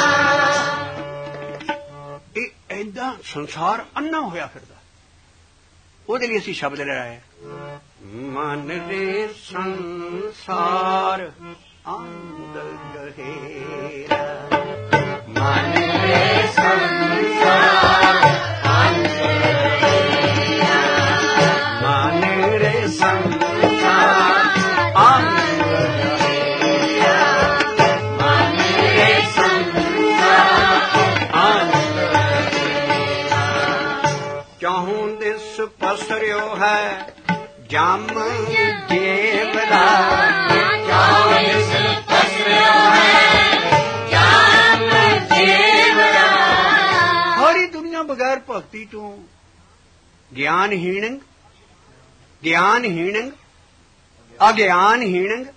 ਇਹ ਏਦਾਂ ਸੰਸਾਰ ਅੰਨਾ ਹੋਇਆ ਫਿਰਦਾ। ਉਹਦੇ ਲਈ ਅਸੀਂ ਸ਼ਬਦ ਲੈ ਆਏ ਮਨ ਰੇ ਸੰਸਾਰ ਅੰਧ ਗਹਿਰਾ ਮਨ ਰੇ ਸੰਸਾਰ ਅੰਧ ਗਹਿਰਾ ਮਨ ਰੇ ਸੰਸਾਰ ਅੰਧ ਗਹਿਰਾ ਮਨ ਰੇ ਸੰਸਾਰ ਅੰਧ ਗਹਿਰਾ। ਚਾਹੂੰ ਦਿਸ ਪਸਰਿਓ ਹੈ ਜਮ ਜੇਵਰਾ ਚਾਹੂੰ ਦਿਸ ਪਸਰਿਓ ਹੈ ਜਮ ਜੇਵਰਾ। ਸਾਰੀ ਦੁਨੀਆ ਬਗੈਰ ਭਗਤੀ ਤੋਂ ਗਿਆਨਹੀਣ ਗਿਆਨਹੀਣ ਅਗਿਆਨਹੀਣ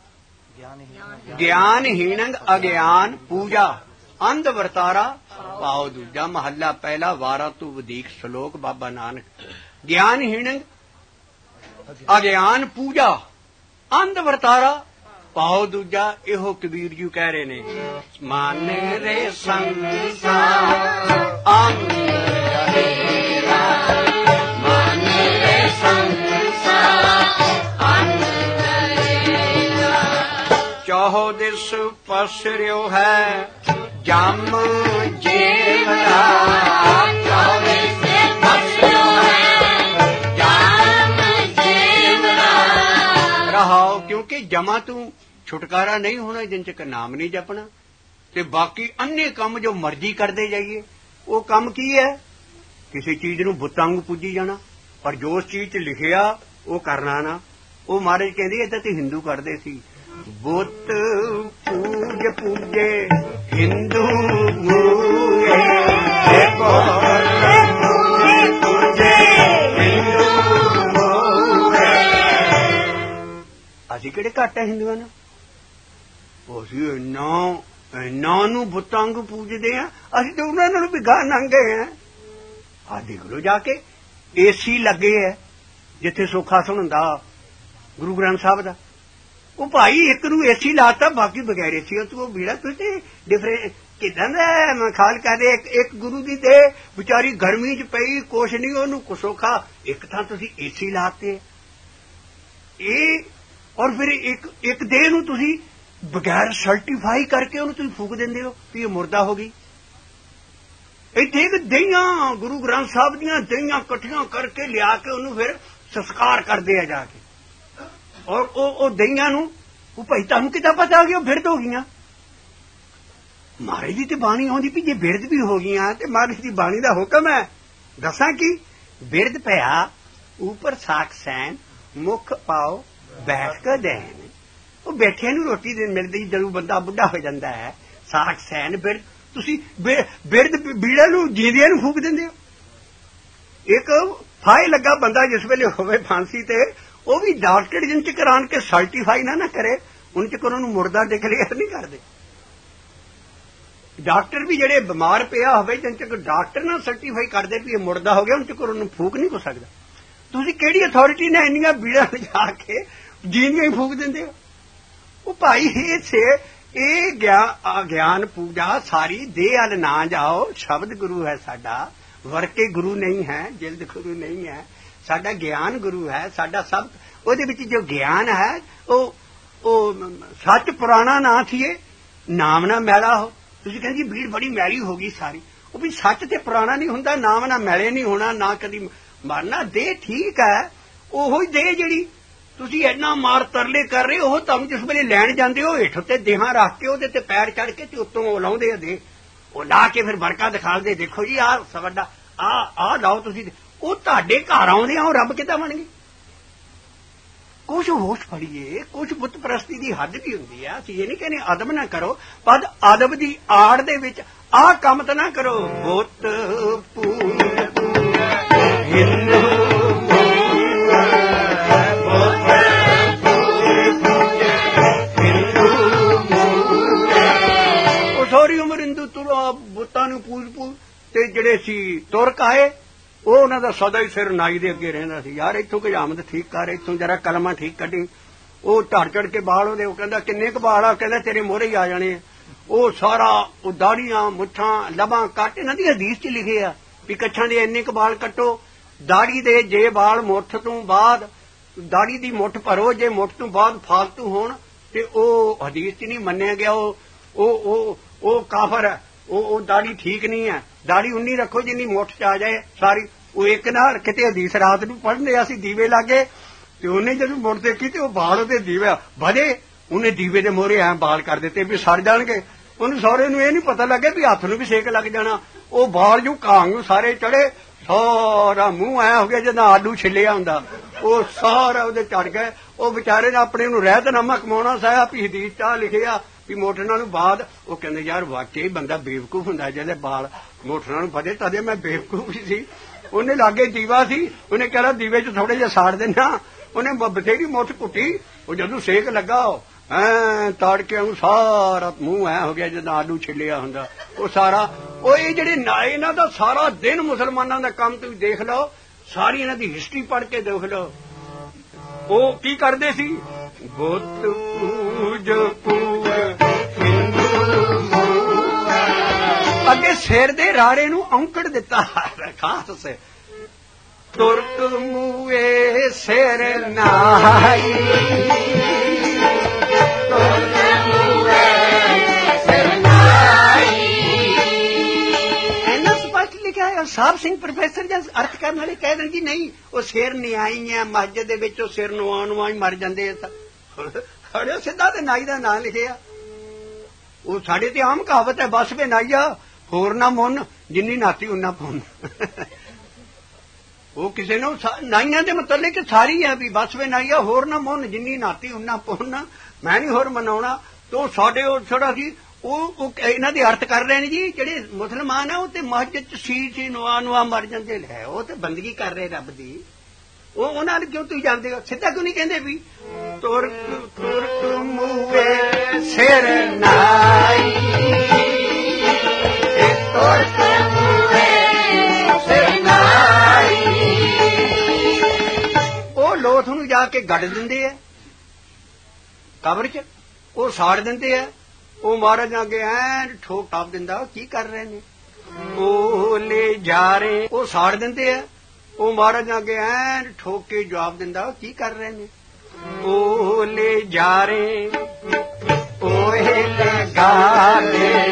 ਗਿਆਨਹੀਣ ਅਗਿਆਨ ਪੂਜਾ ਅੰਧ ਵਰਤਾਰਾ ਪਾਉ ਦੂਜਾ। ਮਹੱਲਾ ਪਹਿਲਾ ਵਾਰਾਂ ਤੋਂ ਵਧੀਕ ਸ਼ਲੋਕ ਬਾਬਾ ਨਾਨਕ। ਗਿਆਨਹੀਣ ਅਗਿਆਨ ਪੂਜਾ ਅੰਧ ਵਰਤਾਰਾ ਪਾਉ ਦੂਜਾ। ਇਹੋ ਕਬੀਰ ਜੀ ਕਹਿ ਰਹੇ ਨੇ ਮਨ ਰੇ ਸੰਸਾਰ ਅੰਧ ਗਹਿਰਾ ਮਨ ਰੇ ਸੰਸਾਰ ਅੰਧ ਗਹਿਰਾ। ਚਾਹੋ ਦਿਸ ਪਸਰਿਓ ਹੈ ਜਮ ਜੇਵਰਾ ਚਾਹੋ ਦਿਸ ਪਸਰਿਓ ਹੈ ਜਮ ਜੇਵਰਾ। ਰਹਾਓ ਕਿਉਂਕਿ ਜਮਾ ਤੂੰ ਛੁਟਕਾਰਾ ਨਹੀਂ ਹੋਣਾ ਜਿੰਨ ਚਿਰ ਨਾਮ ਨਹੀਂ ਜਪਣਾ। ਤੇ ਬਾਕੀ ਅੰਨੇ ਕੰਮ ਜੋ ਮਰਜ਼ੀ ਕਰਦੇ ਜਾਈਏ ਉਹ ਕੰਮ ਕੀ ਹੈ? ਕਿਸੇ ਚੀਜ਼ ਨੂੰ ਬੁੱਤਾਂ ਵਾਂਗੂ ਪੂਜੀ ਜਾਣਾ ਪਰ ਜੋ ਉਸ ਚੀਜ਼ 'ਚ ਲਿਖਿਆ ਉਹ ਕਰਨਾ ਨਾ। ਉਹ ਮਹਾਰਾਜ ਕਹਿੰਦੇ ਏਦਾਂ ਤੇ ਹਿੰਦੂ ਕਰਦੇ ਸੀ ਬੁੱਤ ਪੂਜ ਪੂਜੇ ਹਿੰਦੂ ਮੂਏ ਪੂਜੇ ਹਿੰਦੂ ਮੂਏ। ਅਸੀਂ ਕਿਹੜੇ ਘੱਟ ਹੈ ਹਿੰਦੂਆਂ ਨੂੰ? ਅਸੀਂ ਇੰਨਾ ਇੰਨਾ ਨੂੰ ਬੁੱਤਾਂ ਵਾਂਗੂ ਪੂਜਦੇ ਹਾਂ। ਅਸੀਂ ਤਾਂ ਉਹਨਾਂ ਨਾਲ ਵੀ ਗਾਹ ਲੰਘੇ ਹਾਂ। ਆਹ ਦੇਖ ਲਓ ਜਾ ਕੇ ਏਸੀ ਲੱਗੇ ਹੈ ਜਿੱਥੇ ਸੋਖਾ ਸੁਣਦਾ ਗੁਰੂ ਗ੍ਰੰਥ ਸਾਹਿਬ ਦਾ। ਉਹ ਭਾਈ ਇੱਕ ਨੂੰ ਏਸੀ ਲਾਤਾ ਬਾਕੀ ਬਗੈਰ ਏਸੀ। ਤੂੰ ਉਹ ਵੀੜਾ ਤੁਸੀਂ ਡਿਫਰੈਂਟ ਕਿਦਾਂ ਦਾ ਖਾਲ ਕਰਦੇ। ਇੱਕ ਗੁਰੂ ਦੀ ਦੇ ਵਿਚਾਰੀ ਗਰਮੀ ਚ ਪਈ ਕੁਛ ਨਹੀਂ ਉਹਨੂੰ ਕੁਸੋਖਾ ਇੱਕ ਥਾਂ ਤੁਸੀਂ ਏਸੀ ਲਾਤੇ ਇਹ। ਔਰ ਫਿਰ ਇੱਕ ਇੱਕ ਦੇਹ ਨੂੰ ਤੁਸੀਂ ਬਗੈਰ ਸਰਟੀਫਾਈ ਕਰਕੇ ਉਹਨੂੰ ਤੁਸੀਂ ਫੂਕ ਦਿੰਦੇ ਹੋ ਵੀ ਇਹ ਮੁਰਦਾ ਹੋ ਗਈ। ਇਹ ਦੇਖ ਦਹੀਆਂ ਗੁਰੂ ਗ੍ਰੰਥ ਸਾਹਿਬ ਦੀਆਂ ਦਹੀਆਂ ਇਕੱਠੀਆਂ ਕਰਕੇ ਲਿਆ ਕੇ ਉਹਨੂੰ ਫਿਰ ਸੰਸਕਾਰ ਕਰਦੇ ਆ ਜਾ ਕੇ। ਔਰ ਉਹ ਉਹ ਦਹੀਆਂ ਨੂੰ ਉਹ ਭਾਈ ਤੁਹਾਨੂੰ ਕਿੱਦਾਂ ਪਤਾ ਕਿ ਉਹ ਬਿਰਧ ਹੋ ਗਈਆਂ? ਮਹਾਰਾਜ ਦੀ ਤੇ ਬਾਣੀ ਆਉਂਦੀ ਵੀ ਜੇ ਬਿਰਧ ਵੀ ਹੋ ਗਈਆਂ ਤੇ ਮਹਾਰਾਜ ਦੀ ਬਾਣੀ ਦਾ ਹੁਕਮ ਹੈ। ਦੱਸਾਂ ਕੀ ਬਿਰਧ ਭਇਆ ਉੱਪਰ ਸਾਖ ਸੈਨ ਮੁੱਖ ਪਾਓ ਬੈਠ ਕੇ ਦੇਣ। ਉਹ ਬੈਠਿਆਂ ਨੂੰ ਰੋਟੀ ਦੇ ਮਿਲਦੀ ਜਦੋਂ ਬੰਦਾ ਬੁੱਢਾ ਹੋ ਜਾਂਦਾ ਹੈ। ਸਾਖ ਸੈਨ ਬਿਰਧ ਤੁਸੀਂ ਬਿਰਧ ਬੀੜਾ ਨੂੰ ਜੀਂਦਿਆਂ ਨੂੰ ਫੂਕ ਦਿੰਦੇ ਹੋ। ਇੱਕ ਫਾਇ ਲੱਗਾ ਬੰਦਾ ਜਿਸ ਵੇਲੇ ਹੋਵੇ ਫਾਂਸੀ ਤੇ ਉਹ ਵੀ ਡਾਕਟਰ ਜਿੰਨ ਚ ਕਰਾਉਣ ਕੇ ਸਰਟੀਫਾਈ ਨਾ ਨਾ ਕਰੇ ਉਨ ਚ ਉਹਨੂੰ ਮੁਰਦਾ ਡਿਕਲੇਅਰ ਨਹੀਂ ਕਰਦੇ। ਡਾਕਟਰ ਵੀ ਜਿਹੜੇ ਬਿਮਾਰ ਪਿਆ ਹੋਵੇ ਜਿੰਨ ਚ ਡਾਕਟਰ ਨਾ ਸਰਟੀਫਾਈ ਕਰਦੇ ਵੀ ਇਹ ਮੁਰਦਾ ਹੋ ਗਿਆ ਉਨ ਚ ਉਹਨੂੰ ਫੂਕ ਨਹੀਂ ਹੋ ਸਕਦਾ। ਤੁਸੀਂ ਕਿਹੜੀ ਅਥਾਰਟੀ ਨੇ ਇੰਨੀਆਂ ਬੀੜਾਂ ਲਿਜਾ ਕੇ ਜੀਂਦੀਆਂ ਹੀ ਫੂਕ ਦਿੰਦੇ ਹੋ? ਉਹ ਭਾਈ ਇਹ ਸੇ ਇਹ ਗਿਆਨ ਪੂਜਾ ਸਾਰੀ ਦੇਹ ਵੱਲ ਨਾ ਜਾਓ। ਸ਼ਬਦ ਗੁਰੂ ਹੈ ਸਾਡਾ ਵਰਕੇ ਗੁਰੂ ਨਹੀਂ ਹੈ ਜਿਲਦ ਗੁਰੂ ਨਹੀਂ ਹੈ। ਸਾਡਾ ਗਿਆਨ ਗੁਰੂ ਹੈ। ਸਾਡਾ ਸਭ ਉਹਦੇ ਵਿੱਚ ਜੋ ਗਿਆਨ ਹੈ ਉਹ ਉਹ ਸੱਚ ਪੁਰਾਣਾ ਨਾ ਥੀਏ ਨਾਮ ਨਾ ਮੈਲਾ ਹੋ। ਤੁਸੀਂ ਕਹਿੰਦੇ ਭੀੜ ਬੜੀ ਮੈਲੀ ਹੋ ਗਈ ਸਾਰੀ। ਉਹ ਵੀ ਸੱਚ ਤੇ ਪੁਰਾਣਾ ਨਹੀਂ ਹੁੰਦਾ। ਨਾਮ ਨਾ ਮੈਲੇ ਨਹੀਂ ਹੋਣਾ ਨਾ ਕਦੀ ਮਰਨਾ। ਦੇਹ ਠੀਕ ਹੈ ਉਹੋ ਹੀ ਦੇਹ ਜਿਹੜੀ ਤੁਸੀਂ ਇੰਨਾ ਮਾਰ ਤਰਲੇ ਕਰ ਰਹੇ ਉਹ ਤੁਹਾਨੂੰ ਜਿਸ ਵੇਲੇ ਲੈਣ ਜਾਂਦੇ ਹੋ ਹੇਠ ਉੱਤੇ ਦੇਹਾਂ ਰੱਖ ਕੇ ਉਹਦੇ ਤੇ ਪੈਰ ਚੜ੍ਹ ਕੇ ਤੇ ਉੱਤੋਂ ਲਾਉਂਦੇ ਆ ਦੇਹ ਉਹ ਲਾ ਕੇ ਫਿਰ ਵਰਕਾ ਦਿਖਾਉਂਦੇ ਦੇਖੋ ਜੀ ਆਹ ਸਵੱਡਾ ਆਹ ਆਹ ਲਾਓ ਤੁਸੀਂ। ਉਹ ਤੁਹਾਡੇ ਘਰ ਆਉਂਦੇ ਆ ਉਹ ਰੱਬ ਕਿੱਦਾਂ ਬਣ ਗਏ? ਕੁਛ ਹੋਸ਼ ਫੜੀਏ। ਕੁਛ ਬੁੱਤ ਪ੍ਰਸਤੀ ਦੀ ਹੱਦ ਵੀ ਹੁੰਦੀ ਆ। ਅਸੀਂ ਇਹ ਨਹੀਂ ਕਹਿੰਦੇ ਅਦਬ ਨਾ ਕਰੋ ਪਰ ਅਦਬ ਦੀ ਆੜ ਦੇ ਵਿੱਚ ਆਹ ਕੰਮ ਤਾਂ ਨਾ ਕਰੋ। ਬੁੱਤ ਪੂਜ ਹਿੰਦੂ ਉਹ ਸਾਰੀ ਉਮਰ ਹਿੰਦੂ ਤੁਰ ਬੁੱਤਾਂ ਨੂੰ ਪੂਜ ਪੂਜ ਤੇ ਜਿਹੜੇ ਸੀ ਤੁਰਕ ਆਏ ਉਹ ਉਹਨਾਂ ਦਾ ਸਦਾ ਹੀ ਸਿਰ ਨਾਈ ਦੇ ਅੱਗੇ ਰਹਿੰਦਾ ਸੀ। ਯਾਰ ਇੱਥੋਂ ਕੋਈ ਆਮਦ ਠੀਕ ਕਰ, ਇੱਥੋਂ ਜਰਾ ਕਲਮਾ ਠੀਕ ਕੱਢੀ। ਉਹ ਝੜ ਝੜ ਕੇ ਬਾਲ ਉਹਦੇ, ਉਹ ਕਹਿੰਦਾ ਕਿੰਨੇ ਕੁ ਬਾਲ ਆ, ਕਹਿੰਦਾ ਤੇਰੇ ਮੋਹਰੇ ਹੀ ਆ ਜਾਣੇ ਆ। ਉਹ ਸਾਰਾ ਉਹ ਦਾੜੀਆਂ ਮੁੱਛਾਂ ਲਬਾਂ ਕੱਟ, ਇਹਨਾਂ ਦੀ ਹਦੀਸ ਚ ਲਿਖੇ ਆ ਵੀ ਕੱਛਾਂ ਦੇ ਇੰਨੇ ਕੁ ਬਾਲ ਕੱਟੋ। ਦਾੜੀ ਦੇ ਜੇ ਬਾਲ ਮੁੱਠ ਤੋਂ ਬਾਅਦ, ਦਾੜੀ ਦੀ ਮੁੱਠ ਭਰੋ, ਜੇ ਮੁੱਠ ਤੋਂ ਬਾਅਦ ਫਾਲਤੂ ਹੋਣ ਤੇ ਉਹ ਹਦੀਸ ਚ ਨਹੀਂ ਮੰਨਿਆ ਗਿਆ। ਉਹ ਉਹ ਉਹ ਕਾਫਰ ਹੈ, ਉਹ ਉਹ ਦਾੜੀ ਠੀਕ ਨਹੀਂ ਹੈ। ਦਾੜੀ ਉਨੀ ਰੱਖੋ ਜਿੰਨੀ ਮੁੱਠ ਚ ਆ ਜਾਏ ਸਾਰੀ। ਉਹ ਇੱਕ ਨਾਲ ਕਿਤੇ ਹਦੀਸ ਰਾਤ ਨੂੰ ਪੜ੍ਹਦੇ ਅਸੀਂ ਦੀਵੇ ਲਾਗੇ ਤੇ ਉਹਨੇ ਜਦੋਂ ਮੁੜ ਦੇਖੀ ਤੇ ਉਹ ਬਾਲ ਉਹਦੇ ਦੀਵੇ ਵਧੇ, ਉਹਨੇ ਦੀਵੇ ਦੇ ਮੋਹਰੇ ਐਂ ਬਾਲ ਕਰ ਦਿੱਤੇ ਵੀ ਸੜ ਜਾਣਗੇ। ਉਹਨੂੰ ਸਹੁਰੇ ਨੂੰ ਇਹ ਨਹੀਂ ਪਤਾ ਲੱਗਿਆ ਵੀ ਹੱਥ ਨੂੰ ਵੀ ਸੇਕ ਲੱਗ ਜਾਣਾ। ਉਹ ਬਾਲ ਜੂ ਕਾਂਗ ਨੂੰ ਸਾਰੇ ਚੜੇ, ਸਾਰਾ ਮੂੰਹ ਐ ਹੋ ਗਿਆ ਜਿੱਦਾਂ ਆਲੂ ਛਿੱਲਿਆ ਹੁੰਦਾ। ਉਹ ਸਾਰਾ ਉਹਦੇ ਚੜ ਗਏ। ਉਹ ਵਿਚਾਰੇ ਨੇ ਆਪਣੇ ਨੂੰ ਰਹਿਤਨਾਮਾ ਕਮਾਉਣਾ ਸਾਇਆ ਵੀ ਹਦੀਸ ਚ ਲਿਖਿਆ ਵੀ ਮੋਟਰਾਂ ਨੂੰ ਬਾਅਦ। ਉਹ ਕਹਿੰਦੇ ਯਾਰ ਵਾਕਈ ਬੰਦਾ ਬੇਵਕੂਫ ਹੁੰਦਾ ਜਿਹਦੇ ਬਾਲ ਮੋਟਰਾਂ ਨੂੰ ਵਧੇ, ਤਦੇ ਮੈਂ ਬੇਵਕੂਫ ਹੀ ਸੀ। ਉਹਨੇ ਲਾਗੇ ਦੀਵਾ ਸੀ, ਉਹਨੇ ਕਹਿਣਾ ਦੀਵੇ ਚ ਥੋੜੇ ਜਿਹਾ ਸਾੜ ਦੇਣਾ। ਉਹਨੇ ਬਥੇਰੀ ਮੁੱਠ ਕੁੱਟੀ। ਉਹ ਜਦੋਂ ਸੇਕ ਲੱਗਾ ਐ ਤਾੜ ਕੇ ਉਹਨੂੰ ਸਾਰਾ ਮੂੰਹ ਐ ਹੋ ਗਿਆ ਜਿੱਦਾਂ ਆਲੂ ਛਿੱਲਿਆ ਹੁੰਦਾ। ਉਹ ਸਾਰਾ ਉਹ ਇਹ ਜਿਹੜੇ ਨਾ ਇਹਨਾਂ ਦਾ ਸਾਰਾ ਦਿਨ ਮੁਸਲਮਾਨਾਂ ਦਾ ਕੰਮ ਤੁਸੀਂ ਦੇਖ ਲਓ, ਸਾਰੀ ਇਹਨਾਂ ਦੀ ਹਿਸਟਰੀ ਪੜ੍ਹ ਕੇ ਦੇਖ ਲਓ। ਉਹ ਕੀ ਕਰਦੇ ਸੀ? ਬੁੱਤ ਪੂਜ ਪੂਜ ਅੱਗੇ ਸਿਰ ਦੇ ਰਾੜੇ ਨੂੰ ਔਂਕੜ ਦਿੱਤਾ ਖਾਸ ਸੇ। ਤੁਰਕ ਮੂਏ ਸਿਰ ਨਾਈ, ਤੁਰਕ ਮੂਏ ਸਿਰ ਨਾਈ। ਇਹਨਾਂ ਸਪਸ਼ਟ ਲਿਖਿਆ ਹੈ। ਸਾਹਿਬ ਸਿੰਘ ਪ੍ਰੋਫੈਸਰ ਜਾਂ ਅਰਥ ਕਰਨ ਵਾਲੇ ਕਹਿ ਦੇਣ ਜੀ ਨਹੀਂ ਉਹ ਸਿਰ ਨਿਆਈ ਹੈ, ਮਸਜਿਦ ਦੇ ਵਿੱਚ ਉਹ ਸਿਰ ਨਵਾ ਨਵਾ ਹੀ ਮਰ ਜਾਂਦੇ। ਅੜੇ ਸਿੱਧਾ ਤੇ ਨਾਈ ਦਾ ਨਾਂ ਲਿਖਿਆ। ਉਹ ਸਾਡੇ ਤੇ ਆਮ ਕਹਾਵਤ ਹੈ ਬਸ ਵੇ ਨਾਈਆ ਹੋਰ ਨਾ ਮੁੰਨ, ਜਿੰਨੀ ਨਾਤੀ ਉਨਾ ਪੁੰਨ। ਉਹ ਕਿਸੇ ਨੂੰ ਨਾਈਆਂ ਦੇ ਮਤਲਬ ਸਾਰੀ ਹੈ ਵੀ ਬਸ ਵੇ ਨਾਈਆ ਹੋਰ ਨਾ ਮੁੰਨ, ਜਿੰਨੀ ਨਾਤੀ ਉਨਾ ਪੁੰਨ। ਮੈਂ ਨਹੀਂ ਹੋਰ ਮਨਾਉਣਾ। ਤੋ ਸਾਡੇ ਉਹ ਥੋੜਾ ਸੀ ਉਹ ਇਹਨਾਂ ਦੇ ਅਰਥ ਕਰ ਰਹੇ ਨੇ ਜੀ ਜਿਹੜੇ ਮੁਸਲਮਾਨ ਆ ਉਹ ਤੇ ਮਸਜਿਦ ਚ ਸੀ ਸੀ ਨਵਾ ਨਵਾ ਮਰ ਜਾਂਦੇ ਲੈ, ਉਹ ਤੇ ਬੰਦਗੀ ਕਰ ਰਹੇ ਰੱਬ ਦੀ। ਉਹ ਉਹਨਾਂ ਨੂੰ ਕਿਉਂ ਤੁਸੀਂ ਜਾਣਦੇ ਹੋ? ਸਿੱਧਾ ਕਿਉਂ ਨਹੀਂ ਕਹਿੰਦੇ ਵੀ ਤੁਰਕ ਤੁਰਕ ਮੂਏ ਸਿਰ ਨਾਈ, ਤੁਰਕ ਮੂਏ ਸਿਰ ਨਾਈ। ਉਹ ਲੋਥ ਨੂੰ ਜਾ ਕੇ ਗੱਡ ਦਿੰਦੇ ਆ ਕਬਰ ਚ, ਉਹ ਸਾੜ ਦਿੰਦੇ ਆ। ਉਹ ਮਹਾਰਾਜ ਅੱਗੇ ਐਨ ਠੋਕ ਟਾਪ ਦਿੰਦਾ। ਕੀ ਕਰ ਰਹੇ ਨੇ? ਉਹ ਲੈ ਜਾ ਰਹੇ, ਉਹ ਸਾੜ ਦਿੰਦੇ ਆ। ਉਹ ਮਹਾਰਾਜ ਅੱਗੇ ਐਨ ਠੋਕ ਕੇ ਜਵਾਬ ਦਿੰਦਾ। ਕੀ ਕਰ ਰਹੇ ਨੇ? ਉਹ ਲੈ ਜਾ ਰਹੇ, ਉਹ ਲਗਾ ਦੇ